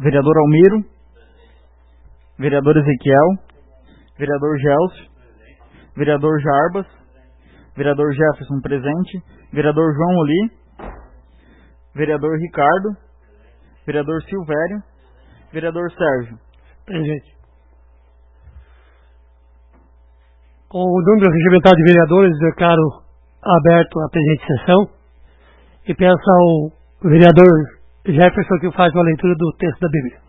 Vereador Almiro, vereador Ezequiel, vereador Gelcio, vereador Jarbas, vereador Jefferson presente, vereador João Oli, vereador Ricardo, vereador Silvério, vereador Sérgio. Presente. Com o número regimental de vereadores, declaro aberto a presente sessão e peço ao vereador Jefferson que faça uma leitura do texto da Bíblia.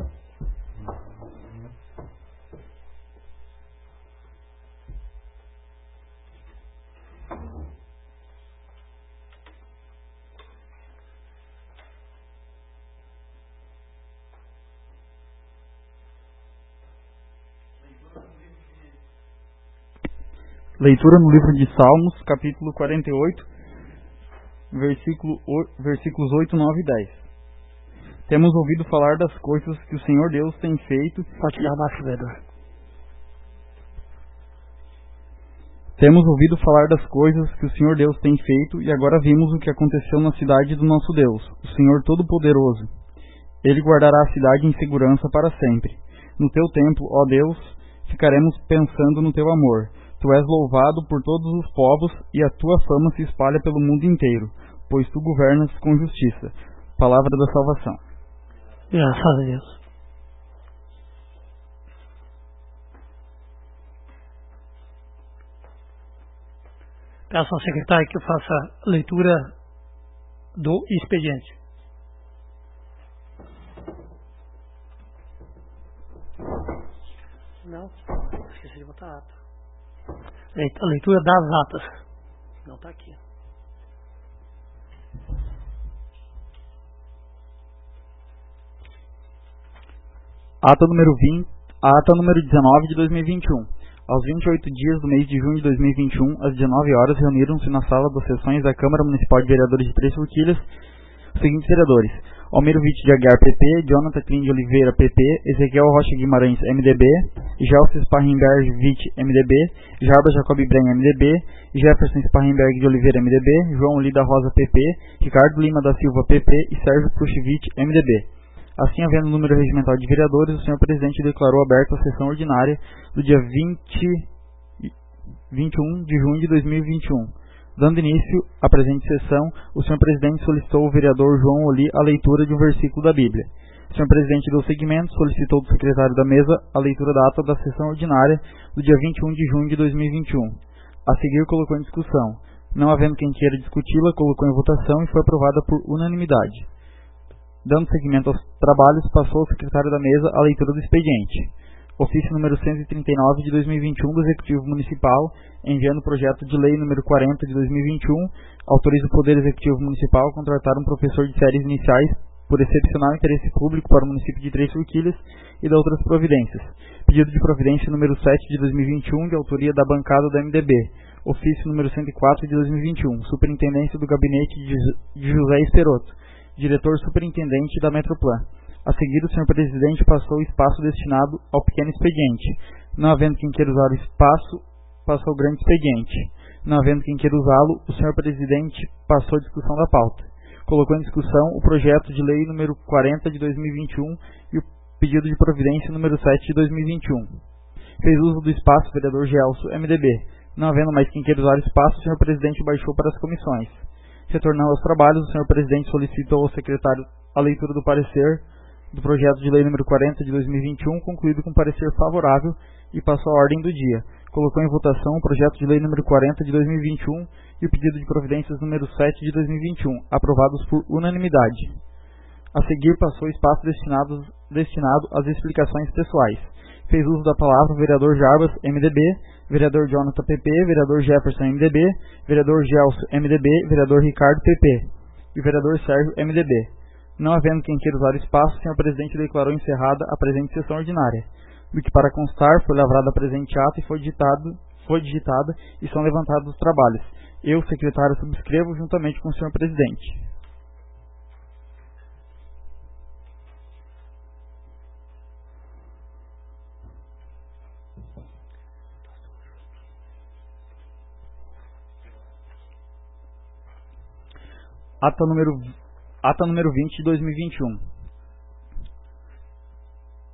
Leitura no livro de Salmos, capítulo 48, versículos 8, 9 e 10. Temos ouvido falar das coisas que o Senhor Deus tem feito. Pode tirar abaixo, vereador. Temos ouvido falar das coisas que o Senhor Deus tem feito e agora vimos o que aconteceu na cidade do nosso Deus, o Senhor Todo-Poderoso. Ele guardará a cidade em segurança para sempre. No teu templo, ó Deus, ficaremos pensando no teu amor. Tu és louvado por todos os povos e a tua fama se espalha pelo mundo inteiro, pois tu governas com justiça. Palavra da salvação. Graças a Deus. Peço ao secretário que faça a leitura do expediente. Não, esqueci de botar a ata. A leitura das atas. Não está aqui. Ata número 19 de 2021. Aos 28 dias do mês de junho de 2021, às 19 horas, reuniram-se na sala das sessões da Câmara Municipal de Vereadores de Três Forquilhas os seguintes vereadores: Almiro Witt de Aguiar, PP, Jonathan Klein de Oliveira, PP, Ezequiel Rocha Guimarães, MDB, Gelson Sparrenberg Witt, MDB, Jarbas Jacob Bren, MDB, Jefferson Sparrenberg de Oliveira, MDB, João Oli da Rosa, PP, Ricardo Lima da Silva, PP e Sérgio Prushvich, MDB. Assim, havendo número regimental de vereadores, o senhor presidente declarou aberta a sessão ordinária do dia 21 de junho de 2021. Dando início à presente sessão, o senhor presidente solicitou ao vereador João Oli a leitura de um versículo da Bíblia. O senhor presidente deu seguimento, solicitou do secretário da mesa a leitura da ata da sessão ordinária do dia 21 de junho de 2021. A seguir, colocou em discussão. Não havendo quem queira discuti-la, colocou em votação e foi aprovada por unanimidade. Dando seguimento aos trabalhos, passou ao secretário da mesa a leitura do expediente. Ofício número 139 de 2021 do Executivo Municipal, enviando o projeto de lei número 40 de 2021, autoriza o Poder Executivo Municipal a contratar um professor de séries iniciais por excepcional interesse público para o município de Três Forquilhas e de outras providências. Pedido de providência número 7 de 2021, de autoria da bancada do MDB. Ofício número 104 de 2021, Superintendência do Gabinete de José Esperoto, diretor superintendente da Metroplan. A seguir, o senhor presidente passou o espaço destinado ao pequeno expediente. Não havendo quem queira usar o espaço, passou o grande expediente. Não havendo quem queira usá-lo, o senhor presidente passou a discussão da pauta. Colocou em discussão o projeto de lei número 40 de 2021 e o pedido de providência número 7 de 2021. Fez uso do espaço o vereador Gelson, MDB. Não havendo mais quem queira usar o espaço, o senhor presidente baixou para as comissões. Retornando aos trabalhos, o senhor presidente solicitou ao secretário a leitura do parecer do projeto de lei número 40 de 2021, concluído com parecer favorável e passou à ordem do dia. Colocou em votação o projeto de lei número 40 de 2021 e o pedido de providências número 7 de 2021, aprovados por unanimidade. A seguir, passou o espaço destinado às explicações pessoais. Fez uso da palavra o vereador Jarbas, MDB, vereador Jonathan, PP, vereador Jefferson, MDB, vereador Gelson, MDB, vereador Ricardo, PP e vereador Sérgio, MDB. Não havendo quem queira usar o espaço, o senhor presidente declarou encerrada a presente sessão ordinária, do que para constar foi lavrada a presente ata e foi digitada e são levantados os trabalhos. Eu, secretário, subscrevo juntamente com o senhor presidente. Ata número 20 de 2021.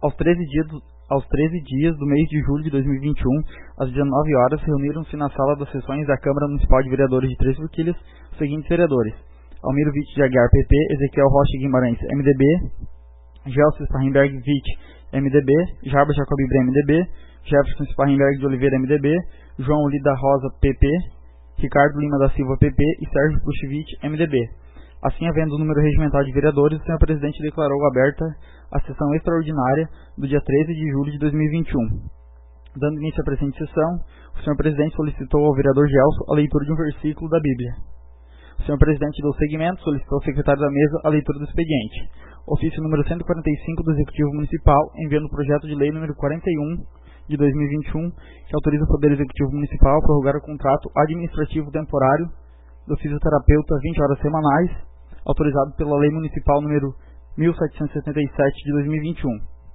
Aos 13 dias do mês de julho de 2021, às 19 horas, reuniram-se na sala das sessões da Câmara Municipal de Vereadores de Três Forquilhas os seguintes vereadores: Almiro Witt de Aguiar, PP, Ezequiel Rocha Guimarães, MDB, Gelson Sparrenberg Witt, MDB, Jarba Jacob Ibre, MDB, Jefferson Sparrenberg de Oliveira, MDB, João Oli da Rosa, PP, Ricardo Lima da Silva, PP e Sérgio Puchivich, MDB. Assim, havendo o número regimental de vereadores, o senhor presidente declarou aberta a sessão extraordinária do dia 13 de julho de 2021. Dando início à presente sessão, o senhor presidente solicitou ao vereador Gelson a leitura de um versículo da Bíblia. O senhor presidente deu seguimento, solicitou ao secretário da mesa a leitura do expediente. Ofício número 145 do Executivo Municipal, enviando o projeto de lei número 41 de 2021, que autoriza o Poder Executivo Municipal a prorrogar o contrato administrativo temporário do fisioterapeuta 20 horas semanais, autorizado pela Lei Municipal número 1777 de 2021.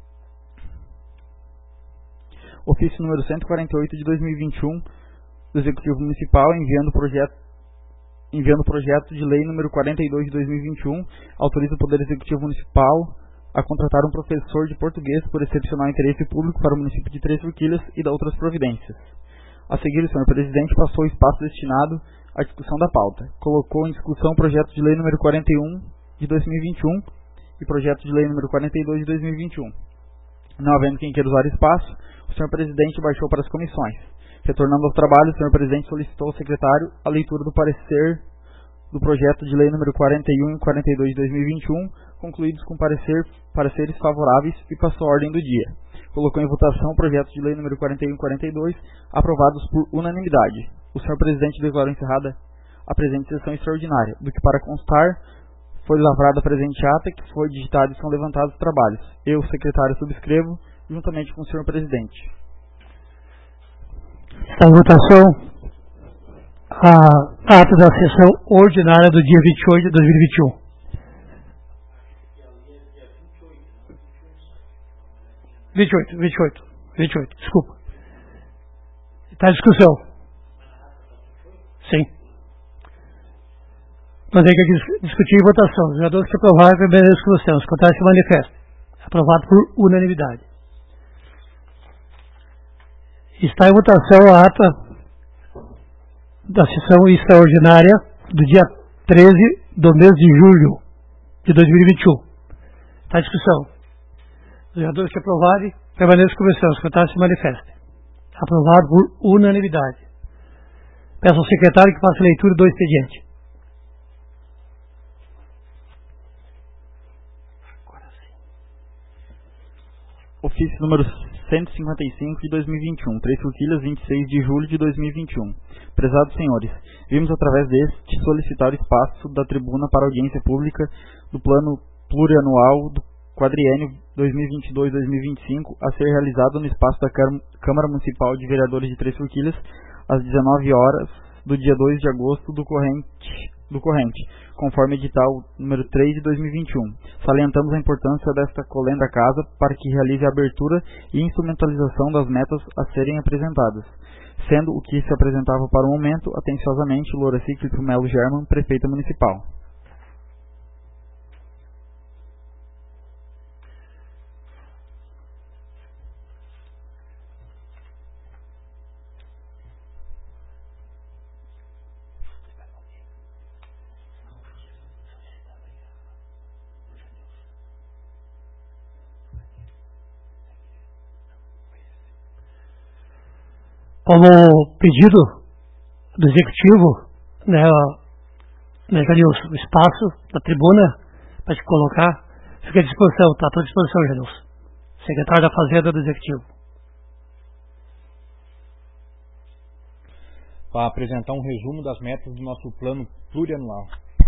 Ofício número 148 de 2021 do Executivo Municipal, enviando o projeto de lei número 42 de 2021, autoriza o Poder Executivo Municipal a contratar um professor de português por excepcional interesse público para o município de Três Forquilhas e da outras providências. A seguir, o senhor presidente passou o espaço destinado à discussão da pauta. Colocou em discussão o projeto de lei número 41 de 2021 e projeto de lei número 42 de 2021. Não havendo quem queira usar espaço, o senhor presidente baixou para as comissões. Retornando ao trabalho, o senhor presidente solicitou ao secretário a leitura do parecer do projeto de lei número 41 e 42 de 2021, concluídos com pareceres favoráveis, e passou a ordem do dia. Colocou em votação o projeto de lei número 41 e 42, aprovados por unanimidade. O senhor presidente declarou encerrada a presente sessão extraordinária, do que para constar foi lavrada a presente ata, que foi digitada e são levantados os trabalhos. Eu, secretário, subscrevo, juntamente com o senhor presidente. Está em votação a ata da sessão ordinária do dia 28 de 2021. Vinte e oito, desculpa. Está em discussão. Sim. Nós temos que discutir em votação. Os vereadores que aprovaram a primeira discussão, os contrários se manifestam. Aprovado por unanimidade. Está em votação a ata da sessão extraordinária do dia 13 do mês de julho de 2021. Está em discussão. Os vereadores que aprovarem, permaneçam como estão. Os secretários se manifestem. Aprovado por unanimidade. Peço ao secretário que faça a leitura do expediente. Ofício número 155 de 2021, Três Forquilhas, 26 de julho de 2021. Prezados senhores, vimos através deste solicitar o espaço da tribuna para audiência pública do plano plurianual do quadriênio 2022-2025 a ser realizado no espaço da Câmara Municipal de Vereadores de Três Forquilhas às 19 horas do dia 2 de agosto do corrente, conforme edital número 3 de 2021. Salientamos a importância desta colenda casa para que realize a abertura e instrumentalização das metas a serem apresentadas, sendo o que se apresentava para o momento, atenciosamente, Loura Cíclico Melo German, prefeita municipal. Como pedido do Executivo, né, Janilson, o espaço da tribuna para te colocar, fica à disposição, está à tua disposição, Janilson. Secretário da Fazenda do Executivo. Para apresentar um resumo das metas do nosso plano plurianual.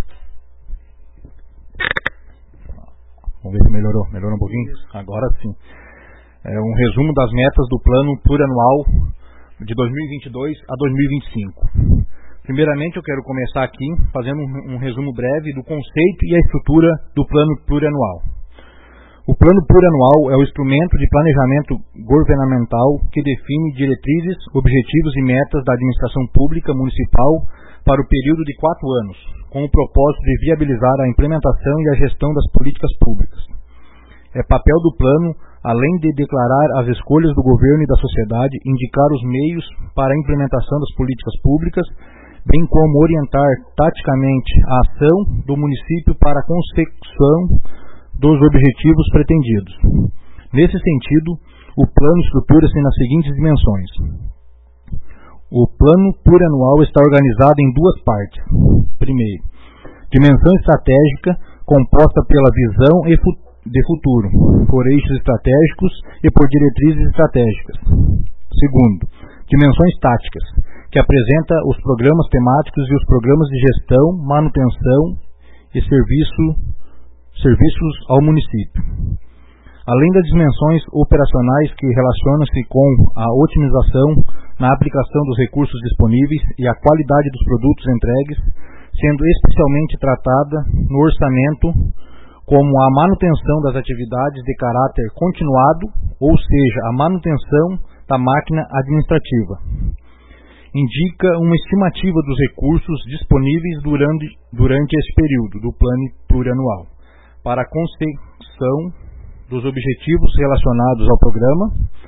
Vamos ver se melhorou um pouquinho? Agora sim. É um resumo das metas do plano plurianual de 2022 a 2025. Primeiramente, eu quero começar aqui fazendo um resumo breve do conceito e a estrutura do plano plurianual. O plano plurianual é o instrumento de planejamento governamental que define diretrizes, objetivos e metas da administração pública municipal para o período de 4 anos, com o propósito de viabilizar a implementação e a gestão das políticas públicas. É papel do plano além de declarar as escolhas do governo e da sociedade, indicar os meios para a implementação das políticas públicas, bem como orientar taticamente a ação do município para a consecução dos objetivos pretendidos. Nesse sentido, o plano estrutura-se nas seguintes dimensões. O plano plurianual está organizado em duas partes. Primeiro, dimensão estratégica, composta pela visão de futuro, por eixos estratégicos e por diretrizes estratégicas. Segundo, dimensões táticas, que apresenta os programas temáticos e os programas de gestão, manutenção e serviços ao município. Além das dimensões operacionais que relacionam-se com a otimização na aplicação dos recursos disponíveis e a qualidade dos produtos entregues, sendo especialmente tratada no orçamento como a manutenção das atividades de caráter continuado, ou seja, a manutenção da máquina administrativa. Indica uma estimativa dos recursos disponíveis durante esse período do plano plurianual, para a consecução dos objetivos relacionados ao programa.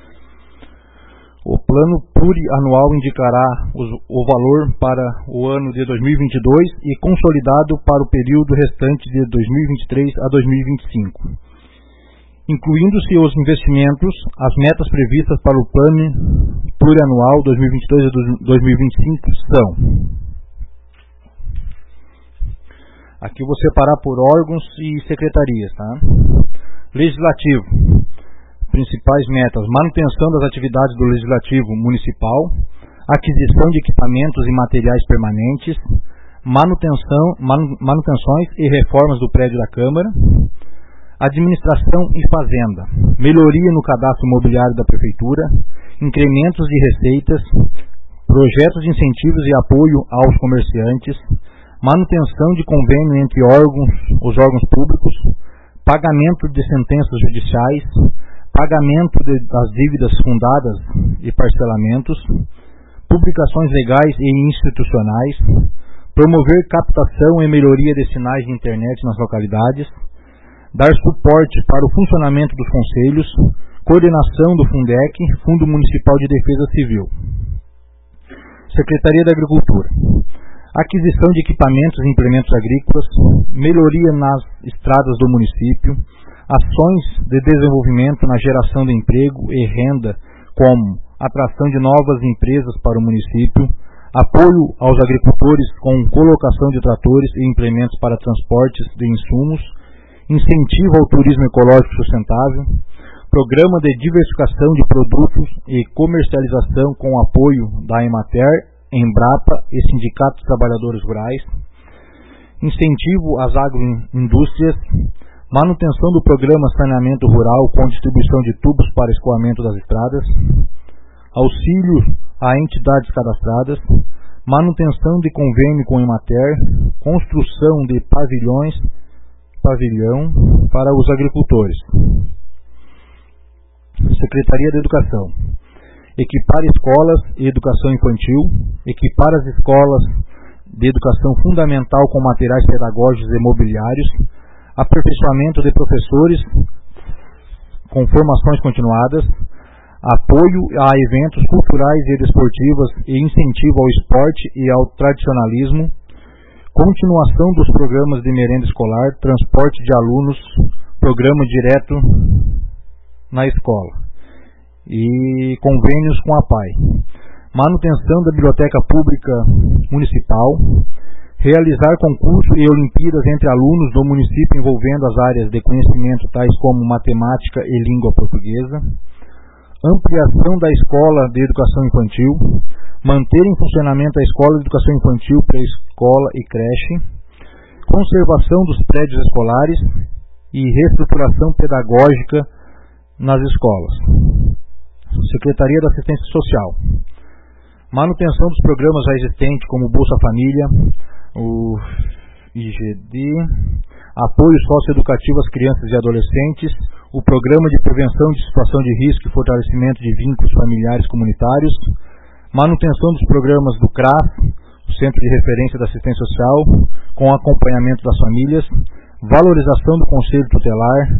O plano plurianual indicará o valor para o ano de 2022 e consolidado para o período restante de 2023 a 2025. Incluindo-se os investimentos, as metas previstas para o plano plurianual 2022 a 2025 são... Aqui eu vou separar por órgãos e secretarias, tá? Legislativo. Principais metas: manutenção das atividades do Legislativo Municipal, aquisição de equipamentos e materiais permanentes, manutenções e reformas do prédio da Câmara, administração e fazenda, melhoria no cadastro imobiliário da Prefeitura, incrementos de receitas, projetos de incentivos e apoio aos comerciantes, manutenção de convênio entre os órgãos públicos, pagamento de sentenças judiciais, pagamento das dívidas fundadas e parcelamentos, publicações legais e institucionais, promover captação e melhoria de sinais de internet nas localidades, dar suporte para o funcionamento dos conselhos, coordenação do Fundec, Fundo Municipal de Defesa Civil. Secretaria da Agricultura. Aquisição de equipamentos e implementos agrícolas, melhoria nas estradas do município, ações de desenvolvimento na geração de emprego e renda, como atração de novas empresas para o município, apoio aos agricultores com colocação de tratores e implementos para transportes de insumos, incentivo ao turismo ecológico sustentável, programa de diversificação de produtos e comercialização com apoio da Emater, Embrapa e Sindicatos Trabalhadores Rurais, incentivo às agroindústrias, manutenção do programa Saneamento Rural com distribuição de tubos para escoamento das estradas, auxílio a entidades cadastradas, manutenção de convênio com Emater, construção de pavilhão para os agricultores. Secretaria da Educação. Equipar escolas e educação infantil, equipar as escolas de educação fundamental com materiais pedagógicos e mobiliários, aperfeiçoamento de professores com formações continuadas, apoio a eventos culturais e desportivos e incentivo ao esporte e ao tradicionalismo, continuação dos programas de merenda escolar, transporte de alunos, programa direto na escola e convênios com a PAI, manutenção da biblioteca pública municipal, realizar concurso e Olimpíadas entre alunos do município envolvendo as áreas de conhecimento tais como matemática e língua portuguesa, ampliação da escola de educação infantil, manter em funcionamento a escola de educação infantil, pré-escola e creche, conservação dos prédios escolares e reestruturação pedagógica nas escolas. Secretaria da Assistência Social. Manutenção dos programas já existentes como Bolsa Família, o IGD, apoio socioeducativo às crianças e adolescentes, o Programa de Prevenção de Situação de Risco e Fortalecimento de Vínculos Familiares Comunitários, manutenção dos programas do CRAS, o Centro de Referência da Assistência Social, com acompanhamento das famílias, valorização do Conselho Tutelar,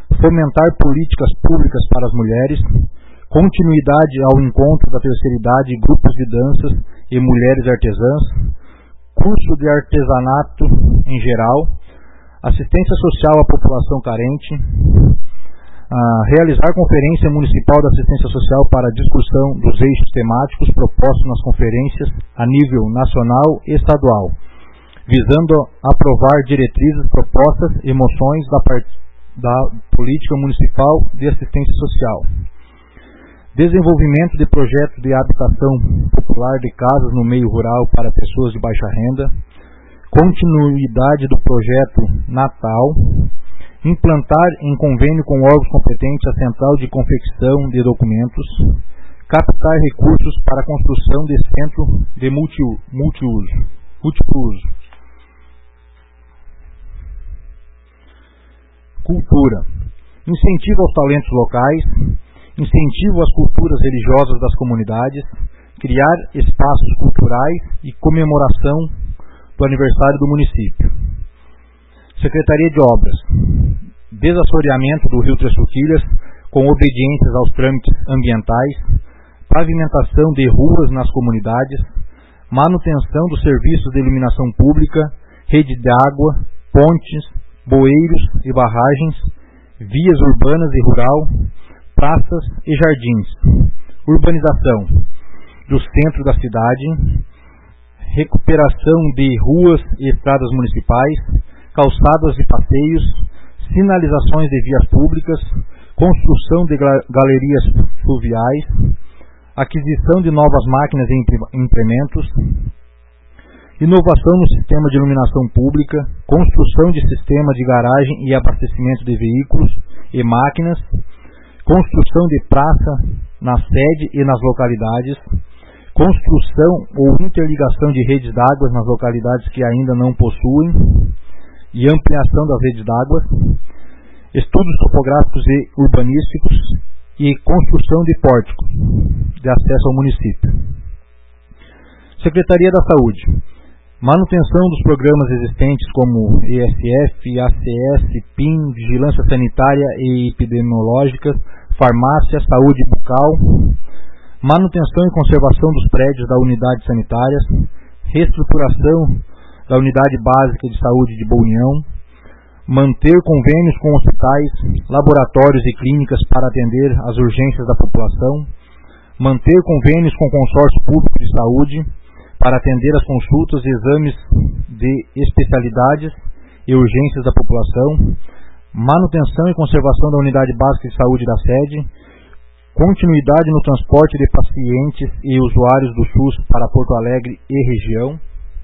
fomentar políticas públicas para as mulheres, continuidade ao encontro da terceira idade e grupos de danças e mulheres artesãs, curso de artesanato em geral, assistência social à população carente, realizar conferência municipal da assistência social para discussão dos eixos temáticos propostos nas conferências a nível nacional e estadual, visando aprovar diretrizes, propostas e moções da política municipal de assistência social. Desenvolvimento de projetos de habitação popular de casas no meio rural para pessoas de baixa renda, continuidade do projeto Natal, implantar em convênio com órgãos competentes a central de confecção de documentos, captar recursos para a construção de centro de múltiplo uso. Cultura. Incentivo aos talentos locais, incentivo às culturas religiosas das comunidades, criar espaços culturais e comemoração do aniversário do município. Secretaria de Obras. Desassoreamento do Rio Três Forquilhas com obediências aos trâmites ambientais, pavimentação de ruas nas comunidades, manutenção dos serviços de iluminação pública, rede de água, pontes, bueiros e barragens, vias urbanas e rural, praças e jardins, urbanização do centro da cidade, recuperação de ruas e estradas municipais, calçadas e passeios, sinalizações de vias públicas, construção de galerias fluviais, aquisição de novas máquinas e implementos, inovação no sistema de iluminação pública, construção de sistema de garagem e abastecimento de veículos e máquinas, construção de praça na sede e nas localidades, construção ou interligação de redes d'água nas localidades que ainda não possuem e ampliação das redes d'água, estudos topográficos e urbanísticos e construção de pórticos de acesso ao município. Secretaria da Saúde. Manutenção dos programas existentes como ESF, ACS, PIM, Vigilância Sanitária e Epidemiológica, Farmácia, Saúde Bucal, manutenção e conservação dos prédios da unidade sanitária, reestruturação da unidade básica de saúde de Boa União, manter convênios com hospitais, laboratórios e clínicas para atender às urgências da população, manter convênios com consórcio público de saúde para atender às consultas e exames de especialidades e urgências da população, manutenção e conservação da unidade básica de saúde da sede, continuidade no transporte de pacientes e usuários do SUS para Porto Alegre e região,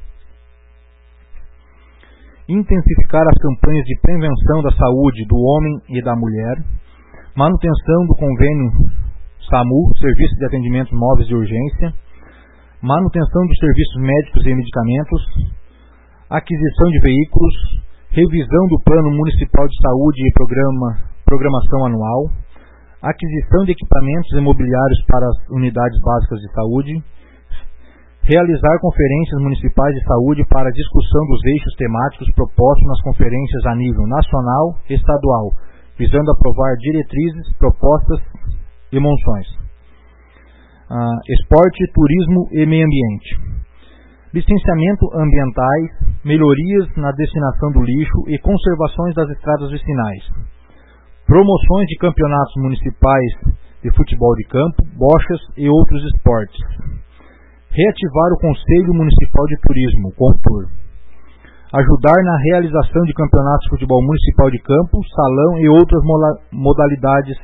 intensificar as campanhas de prevenção da saúde do homem e da mulher, manutenção do convênio SAMU, Serviço de Atendimentos Móveis de Urgência, manutenção dos serviços médicos e medicamentos, aquisição de veículos, revisão do Plano Municipal de Saúde e programação anual, aquisição de equipamentos imobiliários para as unidades básicas de saúde, realizar conferências municipais de saúde para discussão dos eixos temáticos propostos nas conferências a nível nacional e estadual, visando aprovar diretrizes, propostas e moções. Esporte, turismo e meio ambiente. Licenciamento ambientais, melhorias na destinação do lixo e conservações das estradas vicinais. Promoções de campeonatos municipais de futebol de campo, bochas e outros esportes. Reativar o Conselho Municipal de Turismo, CONTUR. Ajudar na realização de campeonatos de futebol municipal de campo, salão e outras modalidades.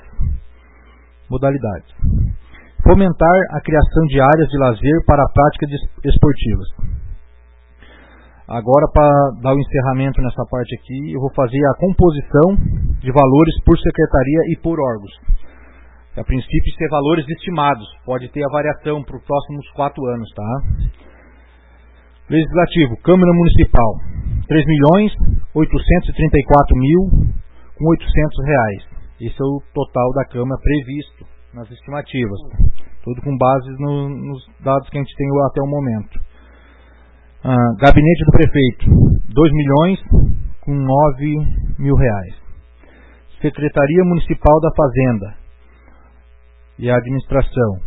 Fomentar a criação de áreas de lazer para a prática esportivas. Agora, para dar o encerramento nessa parte aqui, eu vou fazer a composição de valores por secretaria e por órgãos. A princípio, ser valores estimados. Pode ter a variação para os próximos 4 anos, tá? Legislativo, Câmara Municipal, R$3.834.800. Esse é o total da Câmara previsto nas estimativas. Tudo com base nos dados que a gente tem até o momento. Gabinete do Prefeito, R$2.009.000. Secretaria Municipal da Fazenda e Administração,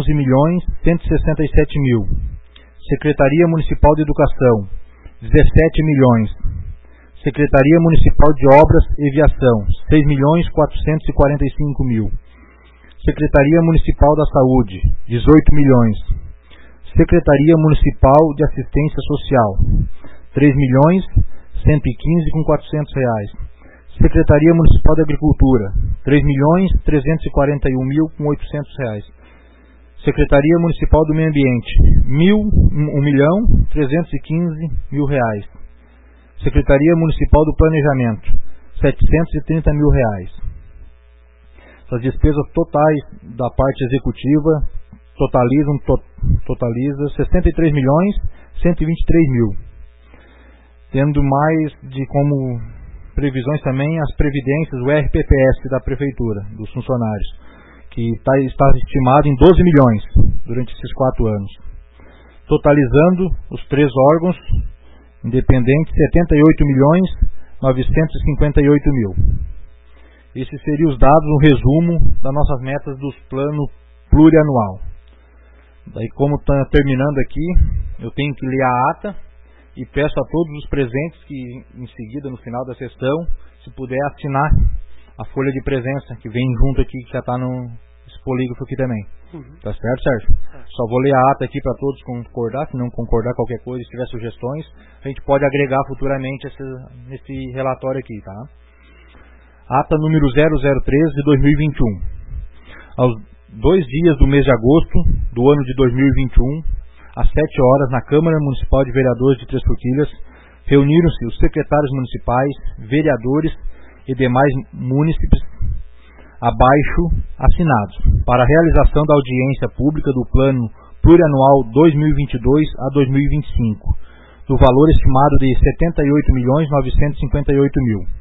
11.167.000. Secretaria Municipal de Educação, 17 milhões. Secretaria Municipal de Obras e Viação, 6.445.000. Secretaria Municipal da Saúde, 18 milhões. Secretaria Municipal de Assistência Social, 3.115.400 reais. Secretaria Municipal de Agricultura, 3.341.800 reais. Secretaria Municipal do Meio Ambiente, 1.315.000 reais. Secretaria Municipal do Planejamento, 730.000 reais. As despesas totais da parte executiva totaliza 63.123.000, tendo mais de como previsões também as previdências, o RPPS da Prefeitura, dos funcionários, que está estimado em 12 milhões durante esses 4 anos, totalizando os 3 órgãos independentes 78.958.000. Esses seriam os dados, um resumo das nossas metas dos planos plurianual. Daí, como está terminando aqui, eu tenho que ler a ata e peço a todos os presentes que, em seguida, no final da sessão, se puder assinar a folha de presença que vem junto aqui, que já está no polígrafo aqui também. Tá certo, Sérgio? Só vou ler a ata aqui para todos concordar. Se não concordar qualquer coisa, se tiver sugestões, a gente pode agregar futuramente nesse relatório aqui, tá? Ata número 0013 de 2021. Aos 2 dias do mês de agosto do ano de 2021, às 7 horas, na Câmara Municipal de Vereadores de Três Forquilhas, reuniram-se os secretários municipais, vereadores e demais munícipes abaixo assinados para a realização da audiência pública do Plano Plurianual 2022 a 2025, do valor estimado de 78.958.000.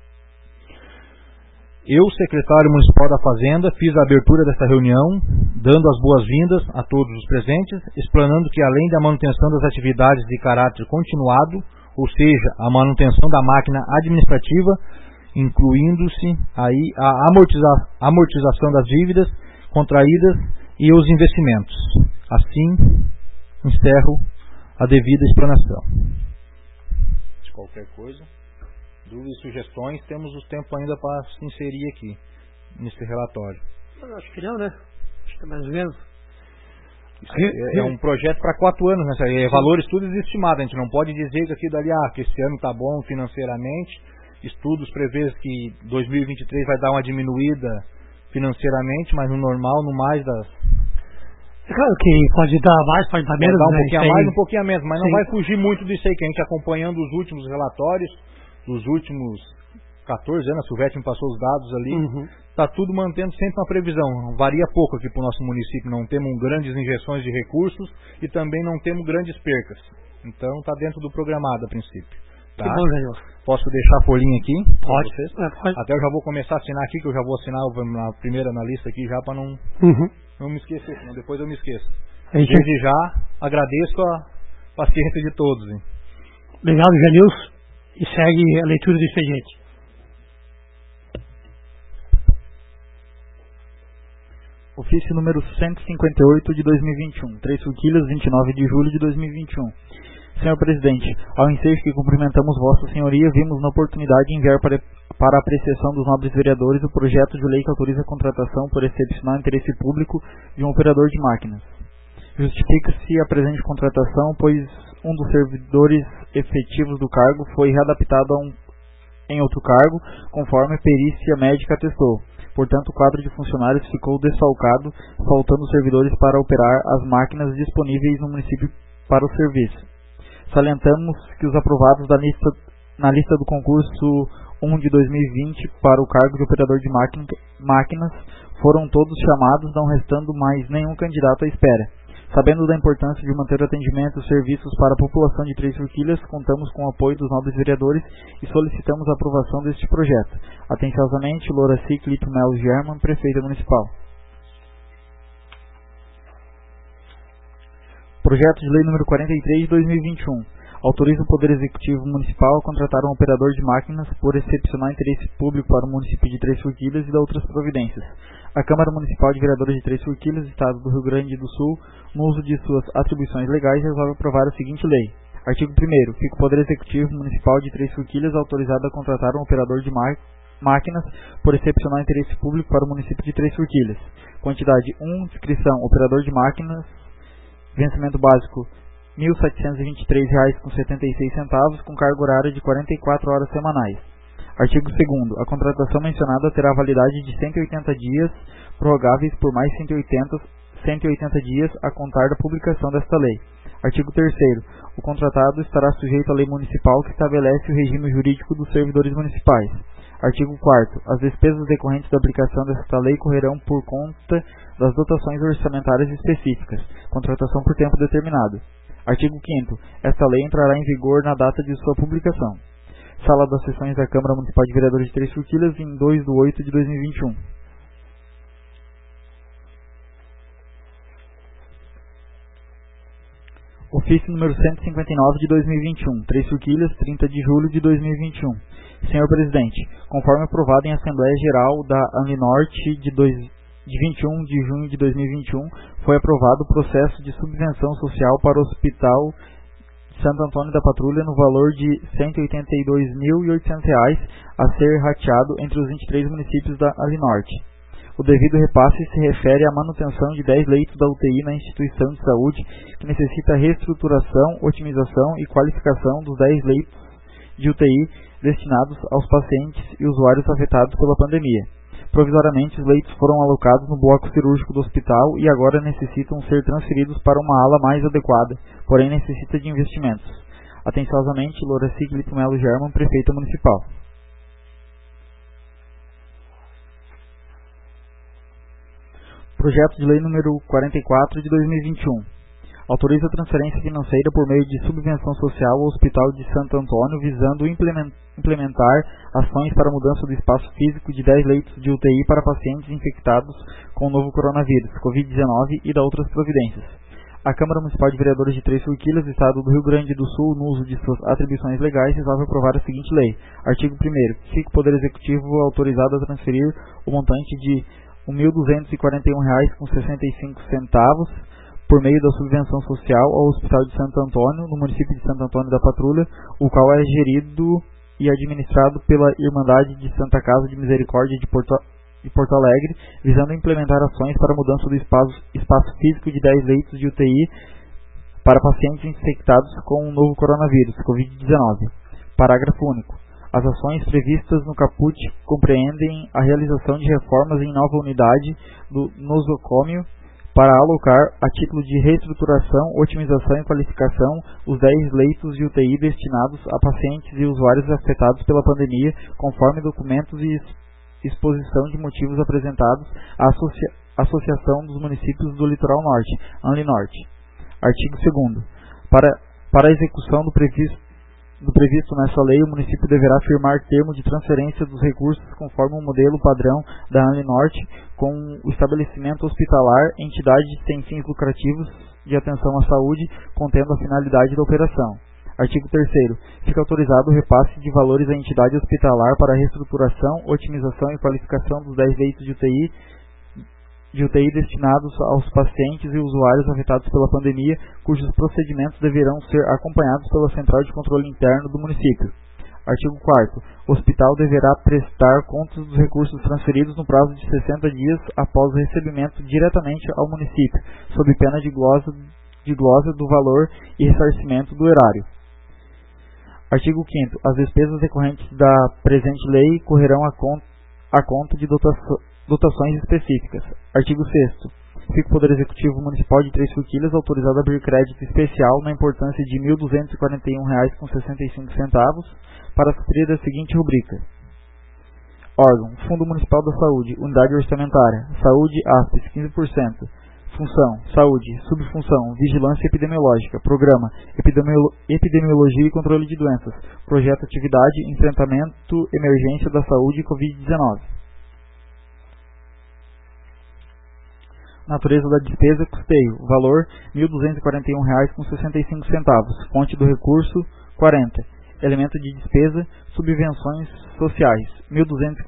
Eu, secretário municipal da Fazenda, fiz a abertura desta reunião, dando as boas-vindas a todos os presentes, explanando que além da manutenção das atividades de caráter continuado, ou seja, a manutenção da máquina administrativa, incluindo-se aí a amortização das dívidas contraídas e os investimentos. Assim, encerro a devida explanação. De qualquer coisa, dúvidas e sugestões, temos o tempo ainda para se inserir aqui, nesse relatório. Eu acho que não, né? Acho que é mais ou menos. É um projeto para 4 anos, né? É valores tudo estimado. A gente não pode dizer que aqui dali, que esse ano está bom financeiramente. Estudos prevêem que 2023 vai dar uma diminuída financeiramente, mas no normal, no mais das... É claro que pode dar mais, pode dar menos. Pode dar um pouquinho a mais, aí... um pouquinho a menos, mas não vai fugir muito disso aí, que a gente acompanhando os últimos relatórios, dos últimos 14 anos, a Silvete me passou os dados ali, está tudo mantendo sempre uma previsão. Varia pouco aqui para o nosso município, não temos grandes injeções de recursos e também não temos grandes percas. Então está dentro do programado a princípio. Tá? Que bom, Daniel. Posso deixar a folhinha aqui? Pode. Pode. Até eu já vou começar a assinar aqui, que eu já vou assinar na primeira na lista aqui já para não me esquecer, senão depois eu me esqueço. Desde já agradeço a paciência de todos. Hein? Obrigado, Janilson. E segue a leitura do expediente. Ofício número 158 de 2021, Três Forquilhas, 29 de julho de 2021. Senhor Presidente, ao ensejo que cumprimentamos Vossa Senhoria, vimos na oportunidade de enviar para a apreciação dos nobres vereadores o projeto de lei que autoriza a contratação por excepcional interesse público de um operador de máquinas. Justifica-se a presente contratação, pois um dos servidores efetivos do cargo foi readaptado em outro cargo, conforme a perícia médica atestou. Portanto, o quadro de funcionários ficou desfalcado, faltando servidores para operar as máquinas disponíveis no município para o serviço. Salientamos que os aprovados na lista do concurso 1 de 2020 para o cargo de operador de máquinas foram todos chamados, não restando mais nenhum candidato à espera. Sabendo da importância de manter o atendimento e serviços para a população de Três Forquilhas, contamos com o apoio dos nobres vereadores e solicitamos a aprovação deste projeto. Atenciosamente, Loraci Clito Melo German, Prefeita Municipal. Projeto de Lei número 43 de 2021. Autoriza o Poder Executivo Municipal a contratar um operador de máquinas por excepcional interesse público para o município de Três Forquilhas e dá outras providências. A Câmara Municipal de Vereadores de Três Forquilhas, Estado do Rio Grande do Sul, no uso de suas atribuições legais, resolve aprovar a seguinte lei. Artigo 1º. Fica o Poder Executivo Municipal de Três Forquilhas autorizado a contratar um operador de máquinas por excepcional interesse público para o município de Três Forquilhas. Quantidade 1. Inscrição. Operador de máquinas. Vencimento básico R$ 1.723,76, com carga horária de 44 horas semanais. Artigo 2º. A contratação mencionada terá validade de 180 dias, prorrogáveis por mais 180 dias a contar da publicação desta lei. Artigo 3º. O contratado estará sujeito à lei municipal que estabelece o regime jurídico dos servidores municipais. Artigo 4º. As despesas decorrentes da aplicação desta lei correrão por conta das dotações orçamentárias específicas. Contratação por tempo determinado. Artigo 5º. Esta lei entrará em vigor na data de sua publicação. Sala das Sessões da Câmara Municipal de Vereadores de Três Forquilhas, em 2/8/2021. Ofício número 159 de 2021, Três Forquilhas, 30 de julho de 2021. Senhor Presidente, conforme aprovado em Assembleia Geral da Alinorte de 21 de junho de 2021, foi aprovado o processo de subvenção social para o Hospital de Santo Antônio da Patrulha no valor de R$ 182.800 a ser rateado entre os 23 municípios da Alinorte. O devido repasse se refere à manutenção de 10 leitos da UTI na instituição de saúde, que necessita reestruturação, otimização e qualificação dos 10 leitos de UTI destinados aos pacientes e usuários afetados pela pandemia. Provisoriamente, os leitos foram alocados no bloco cirúrgico do hospital e agora necessitam ser transferidos para uma ala mais adequada, porém necessita de investimentos. Atenciosamente, Loraci Glito Melo German, Prefeita Municipal. Projeto de Lei número 44 de 2021. Autoriza a transferência financeira por meio de subvenção social ao Hospital de Santo Antônio, visando implementar ações para a mudança do espaço físico de 10 leitos de UTI para pacientes infectados com o novo coronavírus, Covid-19 e da outras providências. A Câmara Municipal de Vereadores de Três Forquilhas, Estado do Rio Grande do Sul, no uso de suas atribuições legais, resolve aprovar a seguinte lei. Artigo 1º. Fica o Poder Executivo autorizado a transferir o montante de R$ 1.241,65 por meio da subvenção social ao Hospital de Santo Antônio, no município de Santo Antônio da Patrulha, o qual é gerido e administrado pela Irmandade de Santa Casa de Misericórdia de Porto Alegre, visando implementar ações para a mudança do espaço físico de 10 leitos de UTI para pacientes infectados com o novo coronavírus, Covid-19. Parágrafo único. As ações previstas no caput compreendem a realização de reformas em nova unidade do nosocômio para alocar, a título de reestruturação, otimização e qualificação, os 10 leitos de UTI destinados a pacientes e usuários afetados pela pandemia, conforme documentos e exposição de motivos apresentados à Associação dos Municípios do Litoral Norte, ANLINORTE. Artigo 2º. Para a execução do previsto nessa lei, o município deverá firmar termo de transferência dos recursos conforme o modelo padrão da ANLINORTE com o estabelecimento hospitalar, entidade sem fins lucrativos de atenção à saúde, contendo a finalidade da operação. Artigo 3º. Fica autorizado o repasse de valores à entidade hospitalar para a reestruturação, otimização e qualificação dos 10 leitos de UTI destinados aos pacientes e usuários afetados pela pandemia, cujos procedimentos deverão ser acompanhados pela Central de Controle Interno do município. Artigo 4º. O hospital deverá prestar contas dos recursos transferidos no prazo de 60 dias após o recebimento diretamente ao município, sob pena de glosa do valor e ressarcimento do erário. Artigo 5º. As despesas decorrentes da presente lei correrão à conta de dotações específicas. Artigo 6º. Fica o Poder Executivo Municipal de Três Forquilhas autorizado a abrir crédito especial na importância de R$ 1.241,65 para suprir a seguinte rubrica. Órgão: Fundo Municipal da Saúde, Unidade Orçamentária, Saúde, ASPES, 15%. Função: Saúde, Subfunção: Vigilância Epidemiológica, Programa: Epidemiologia e Controle de Doenças, Projeto: Atividade, Enfrentamento, Emergência da Saúde e Covid-19. Natureza da despesa, custeio, valor R$ 1.241,65. Fonte do recurso, 40. Elemento de despesa, subvenções sociais, R$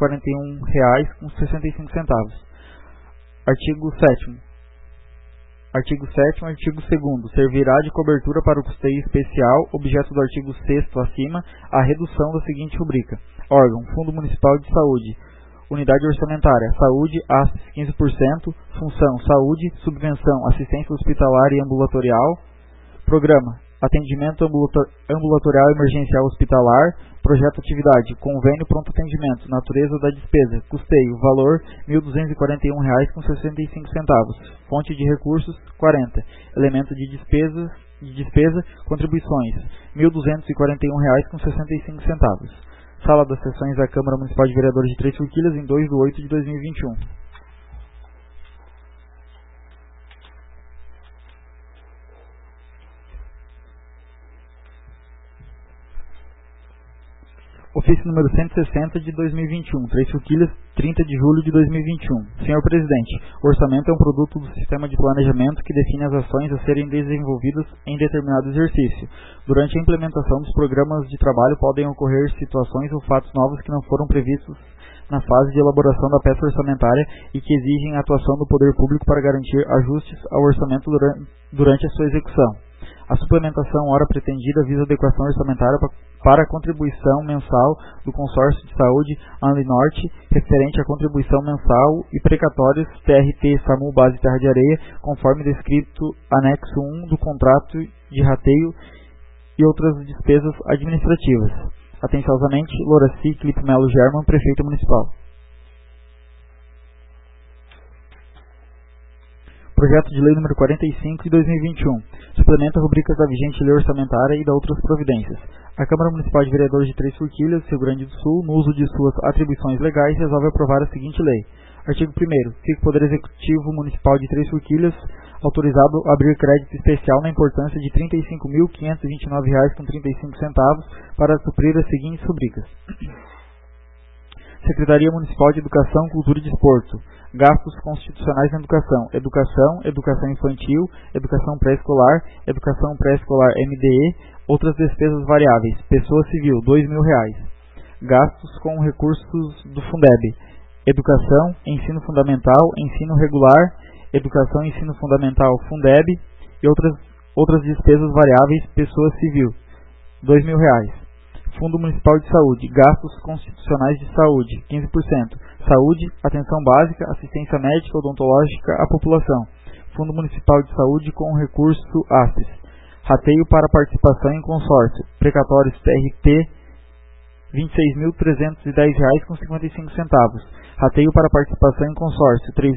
1.241,65. Artigo 7º. Artigo 7º, artigo 2º. Servirá de cobertura para o custeio especial, objeto do artigo 6º acima, a redução da seguinte rubrica. Órgão, Fundo Municipal de Saúde. Unidade orçamentária, saúde, ASPES 15%, função, saúde, subvenção, assistência hospitalar e ambulatorial, programa, atendimento ambulatorial emergencial hospitalar, projeto atividade, convênio pronto atendimento, natureza da despesa, custeio, valor R$ 1.241,65. Fonte de recursos, 40. Elemento de despesa, contribuições, R$ 1.241,65. Sala das Sessões da Câmara Municipal de Vereadores de Três Forquilhas, em 2/8/2021. Ofício número 160 de 2021, Três Forquilhas, 30 de julho de 2021. Senhor Presidente, o orçamento é um produto do sistema de planejamento que define as ações a serem desenvolvidas em determinado exercício. Durante a implementação dos programas de trabalho podem ocorrer situações ou fatos novos que não foram previstos na fase de elaboração da peça orçamentária e que exigem a atuação do poder público para garantir ajustes ao orçamento durante a sua execução. A suplementação ora pretendida visa adequação orçamentária para a contribuição mensal do Consórcio de Saúde Anlinorte, referente à contribuição mensal e precatórios TRT SAMU Base Terra de Areia, conforme descrito anexo 1 do contrato de rateio e outras despesas administrativas. Atenciosamente, Loraci Clipe Melo German, Prefeito Municipal. Projeto de Lei número 45 de 2021. Suplementa rubricas da vigente lei orçamentária e da outras providências. A Câmara Municipal de Vereadores de Três Forquilhas, Rio Grande do Sul, no uso de suas atribuições legais, resolve aprovar a seguinte lei. Artigo 1º. Fica o Poder Executivo Municipal de Três Forquilhas autorizado a abrir crédito especial na importância de R$ 35.529,35 para suprir as seguintes rubricas. Secretaria Municipal de Educação, Cultura e Desporto. Gastos constitucionais na educação. Educação infantil, educação pré-escolar MDE, outras despesas variáveis. Pessoa civil, R$ 2.000. Gastos com recursos do Fundeb. Educação, ensino fundamental, ensino regular, educação e ensino fundamental Fundeb e outras despesas variáveis. Pessoa civil, R$ 2.000. Fundo Municipal de Saúde, gastos constitucionais de saúde, 15%. Saúde, atenção básica, assistência médica odontológica à população. Fundo Municipal de Saúde com recurso ASPES. Rateio para participação em consórcio. Precatórios TRT, R$ 26.310,55. Rateio para participação em consórcio, R$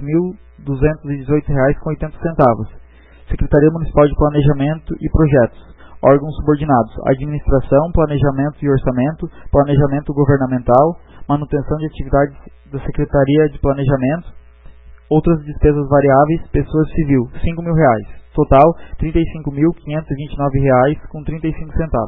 3.218,80. Secretaria Municipal de Planejamento e Projetos. Órgãos subordinados, administração, planejamento e orçamento, planejamento governamental, manutenção de atividades da Secretaria de Planejamento, outras despesas variáveis, pessoa civil, R$ 5.000. Total, R$ 35.529,35.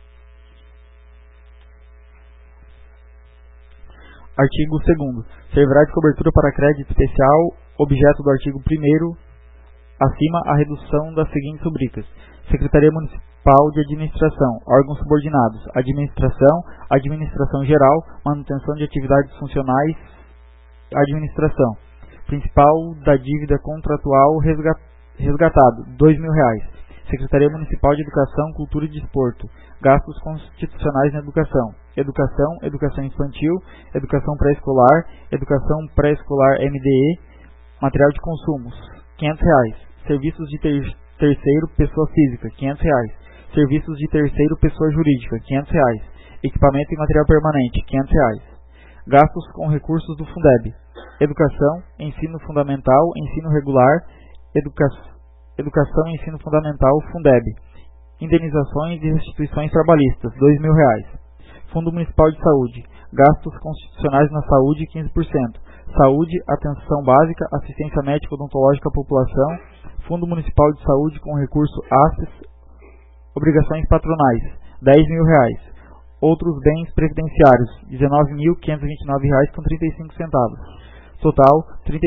Artigo 2º. Servirá de cobertura para crédito especial, objeto do artigo 1º, acima a redução das seguintes rubricas. Secretaria Municipal de Administração, órgãos subordinados, administração geral, manutenção de atividades funcionais, administração. Principal da dívida contratual resgatado, R$ 2.000. Secretaria Municipal de Educação, Cultura e Desporto, gastos constitucionais na educação. Educação infantil, educação pré-escolar MDE, material de consumos, R$ 500. Serviços de terceiro, pessoa física, R$ 500. Serviços de terceiro, pessoa jurídica, R$ 500. Equipamento e material permanente, R$ 500. Gastos com recursos do Fundeb. Educação, ensino fundamental, ensino regular, educação e ensino fundamental, Fundeb. Indenizações e restituições trabalhistas, R$ 2.000. Fundo Municipal de Saúde. Gastos constitucionais na saúde, 15%. Saúde, atenção básica, assistência médica odontológica à população. Fundo Municipal de Saúde com recurso ASPES. Obrigações patronais, R$ 10.000. Outros bens previdenciários, R$ 19.529,35. Total, R$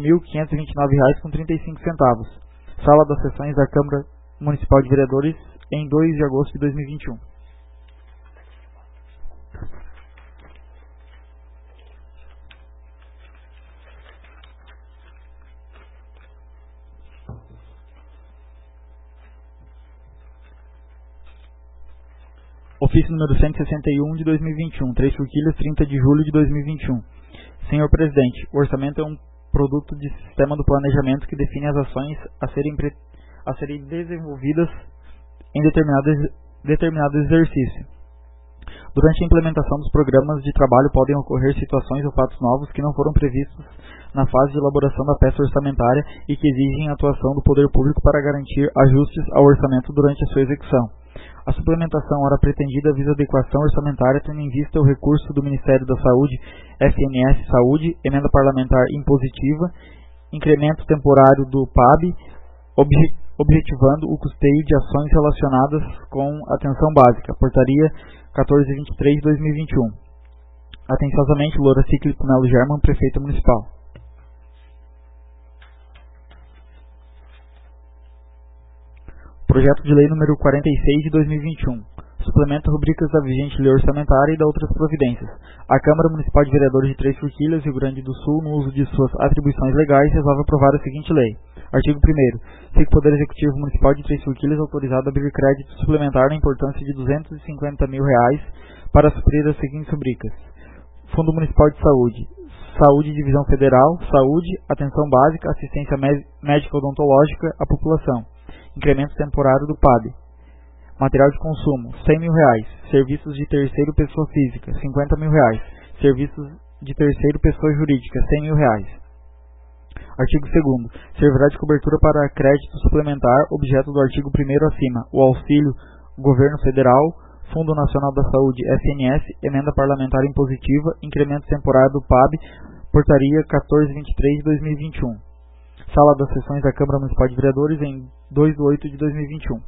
35.529,35. Sala das Sessões da Câmara Municipal de Vereadores, em 2 de agosto de 2021. Ofício número 161 de 2021, 3 Forquilhas, 30 de julho de 2021. Senhor Presidente, o orçamento é um produto de sistema do planejamento que define as ações a serem desenvolvidas em determinado exercício. Durante a implementação dos programas de trabalho podem ocorrer situações ou fatos novos que não foram previstos na fase de elaboração da peça orçamentária e que exigem a atuação do poder público para garantir ajustes ao orçamento durante a sua execução. A suplementação ora pretendida visa adequação orçamentária tendo em vista o recurso do Ministério da Saúde, FNS Saúde, emenda parlamentar impositiva, incremento temporário do PAB, objetivando o custeio de ações relacionadas com atenção básica, portaria 1423 de 2021. Atenciosamente, Loura Cíclico Melo German, Prefeito Municipal. Projeto de Lei número 46 de 2021. Suplementa rubricas da vigente lei orçamentária e da outras providências. A Câmara Municipal de Vereadores de Três Forquilhas, Rio Grande do Sul, no uso de suas atribuições legais, resolve aprovar a seguinte lei. Artigo 1º. Fica o Poder Executivo Municipal de Três Forquilhas autorizado a abrir crédito suplementar na importância de R$250 mil para suprir as seguintes rubricas. Fundo Municipal de Saúde. Saúde Divisão Federal, Saúde, Atenção Básica, Assistência Médica Odontológica à População. Incremento temporário do PAB. Material de consumo, R$100 mil. Serviços de terceiro pessoa física, R$50 mil. Serviços de terceiro pessoa jurídica, R$100 mil. Artigo 2º. Servirá de cobertura para crédito suplementar, objeto do artigo 1º acima, o auxílio Governo Federal, Fundo Nacional da Saúde, FNS, emenda parlamentar impositiva, incremento temporário do PAB, portaria 1423 de 2021. Sala das Sessões da Câmara Municipal de Vereadores, em 2 de 8 de 2021.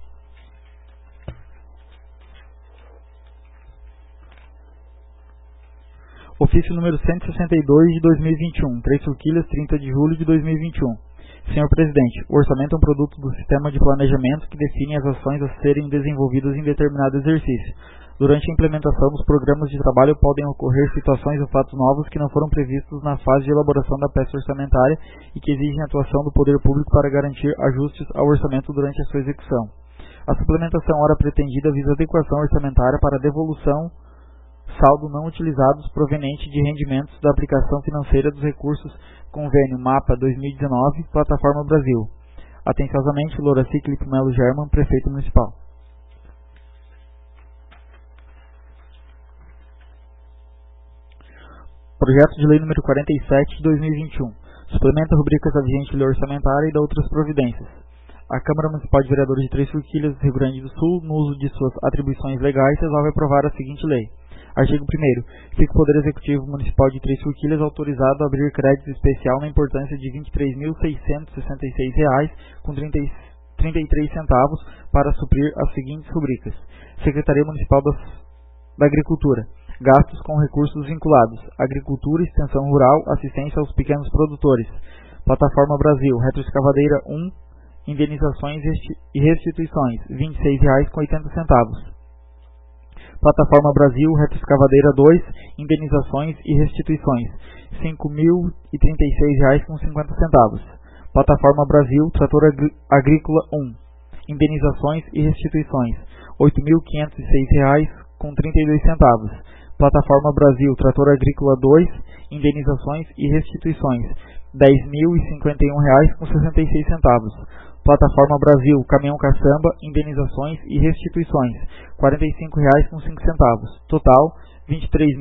Ofício número 162 de 2021, 3 Forquilhas, 30 de julho de 2021. Senhor Presidente, o orçamento é um produto do sistema de planejamento que define as ações a serem desenvolvidas em determinado exercício. Durante a implementação dos programas de trabalho podem ocorrer situações ou fatos novos que não foram previstos na fase de elaboração da peça orçamentária e que exigem a atuação do poder público para garantir ajustes ao orçamento durante a sua execução. A suplementação ora pretendida visa adequação orçamentária para devolução saldo não utilizados proveniente de rendimentos da aplicação financeira dos recursos Convênio MAPA 2019, Plataforma Brasil. Atenciosamente, Loura Cíclico Melo German, Prefeito Municipal. Projeto de Lei número 47 de 2021. Suplementa rubricas da vigente lei orçamentária e da outras providências. A Câmara Municipal de Vereadores de Três Forquilhas, Rio Grande do Sul, no uso de suas atribuições legais, resolve aprovar a seguinte lei. Artigo 1º. Fica o Poder Executivo Municipal de Três Forquilhas autorizado a abrir crédito especial na importância de R$ 23.666,33 para suprir as seguintes rubricas. Secretaria Municipal da Agricultura. Gastos com recursos vinculados. Agricultura, Extensão Rural, Assistência aos Pequenos Produtores. Plataforma Brasil. Retroescavadeira 1. Indenizações e restituições. R$ 26,80. Plataforma Brasil, Retroescavadeira 2, Indenizações e Restituições, R$ 5.036,50. Plataforma Brasil, Trator Agrícola 1, Indenizações e Restituições, R$ 8.506,32. Plataforma Brasil, Trator Agrícola 2, Indenizações e Restituições, R$ 10.051,66. Plataforma Brasil, Caminhão Caçamba, Indenizações e Restituições, R$ 45,05. Total, R$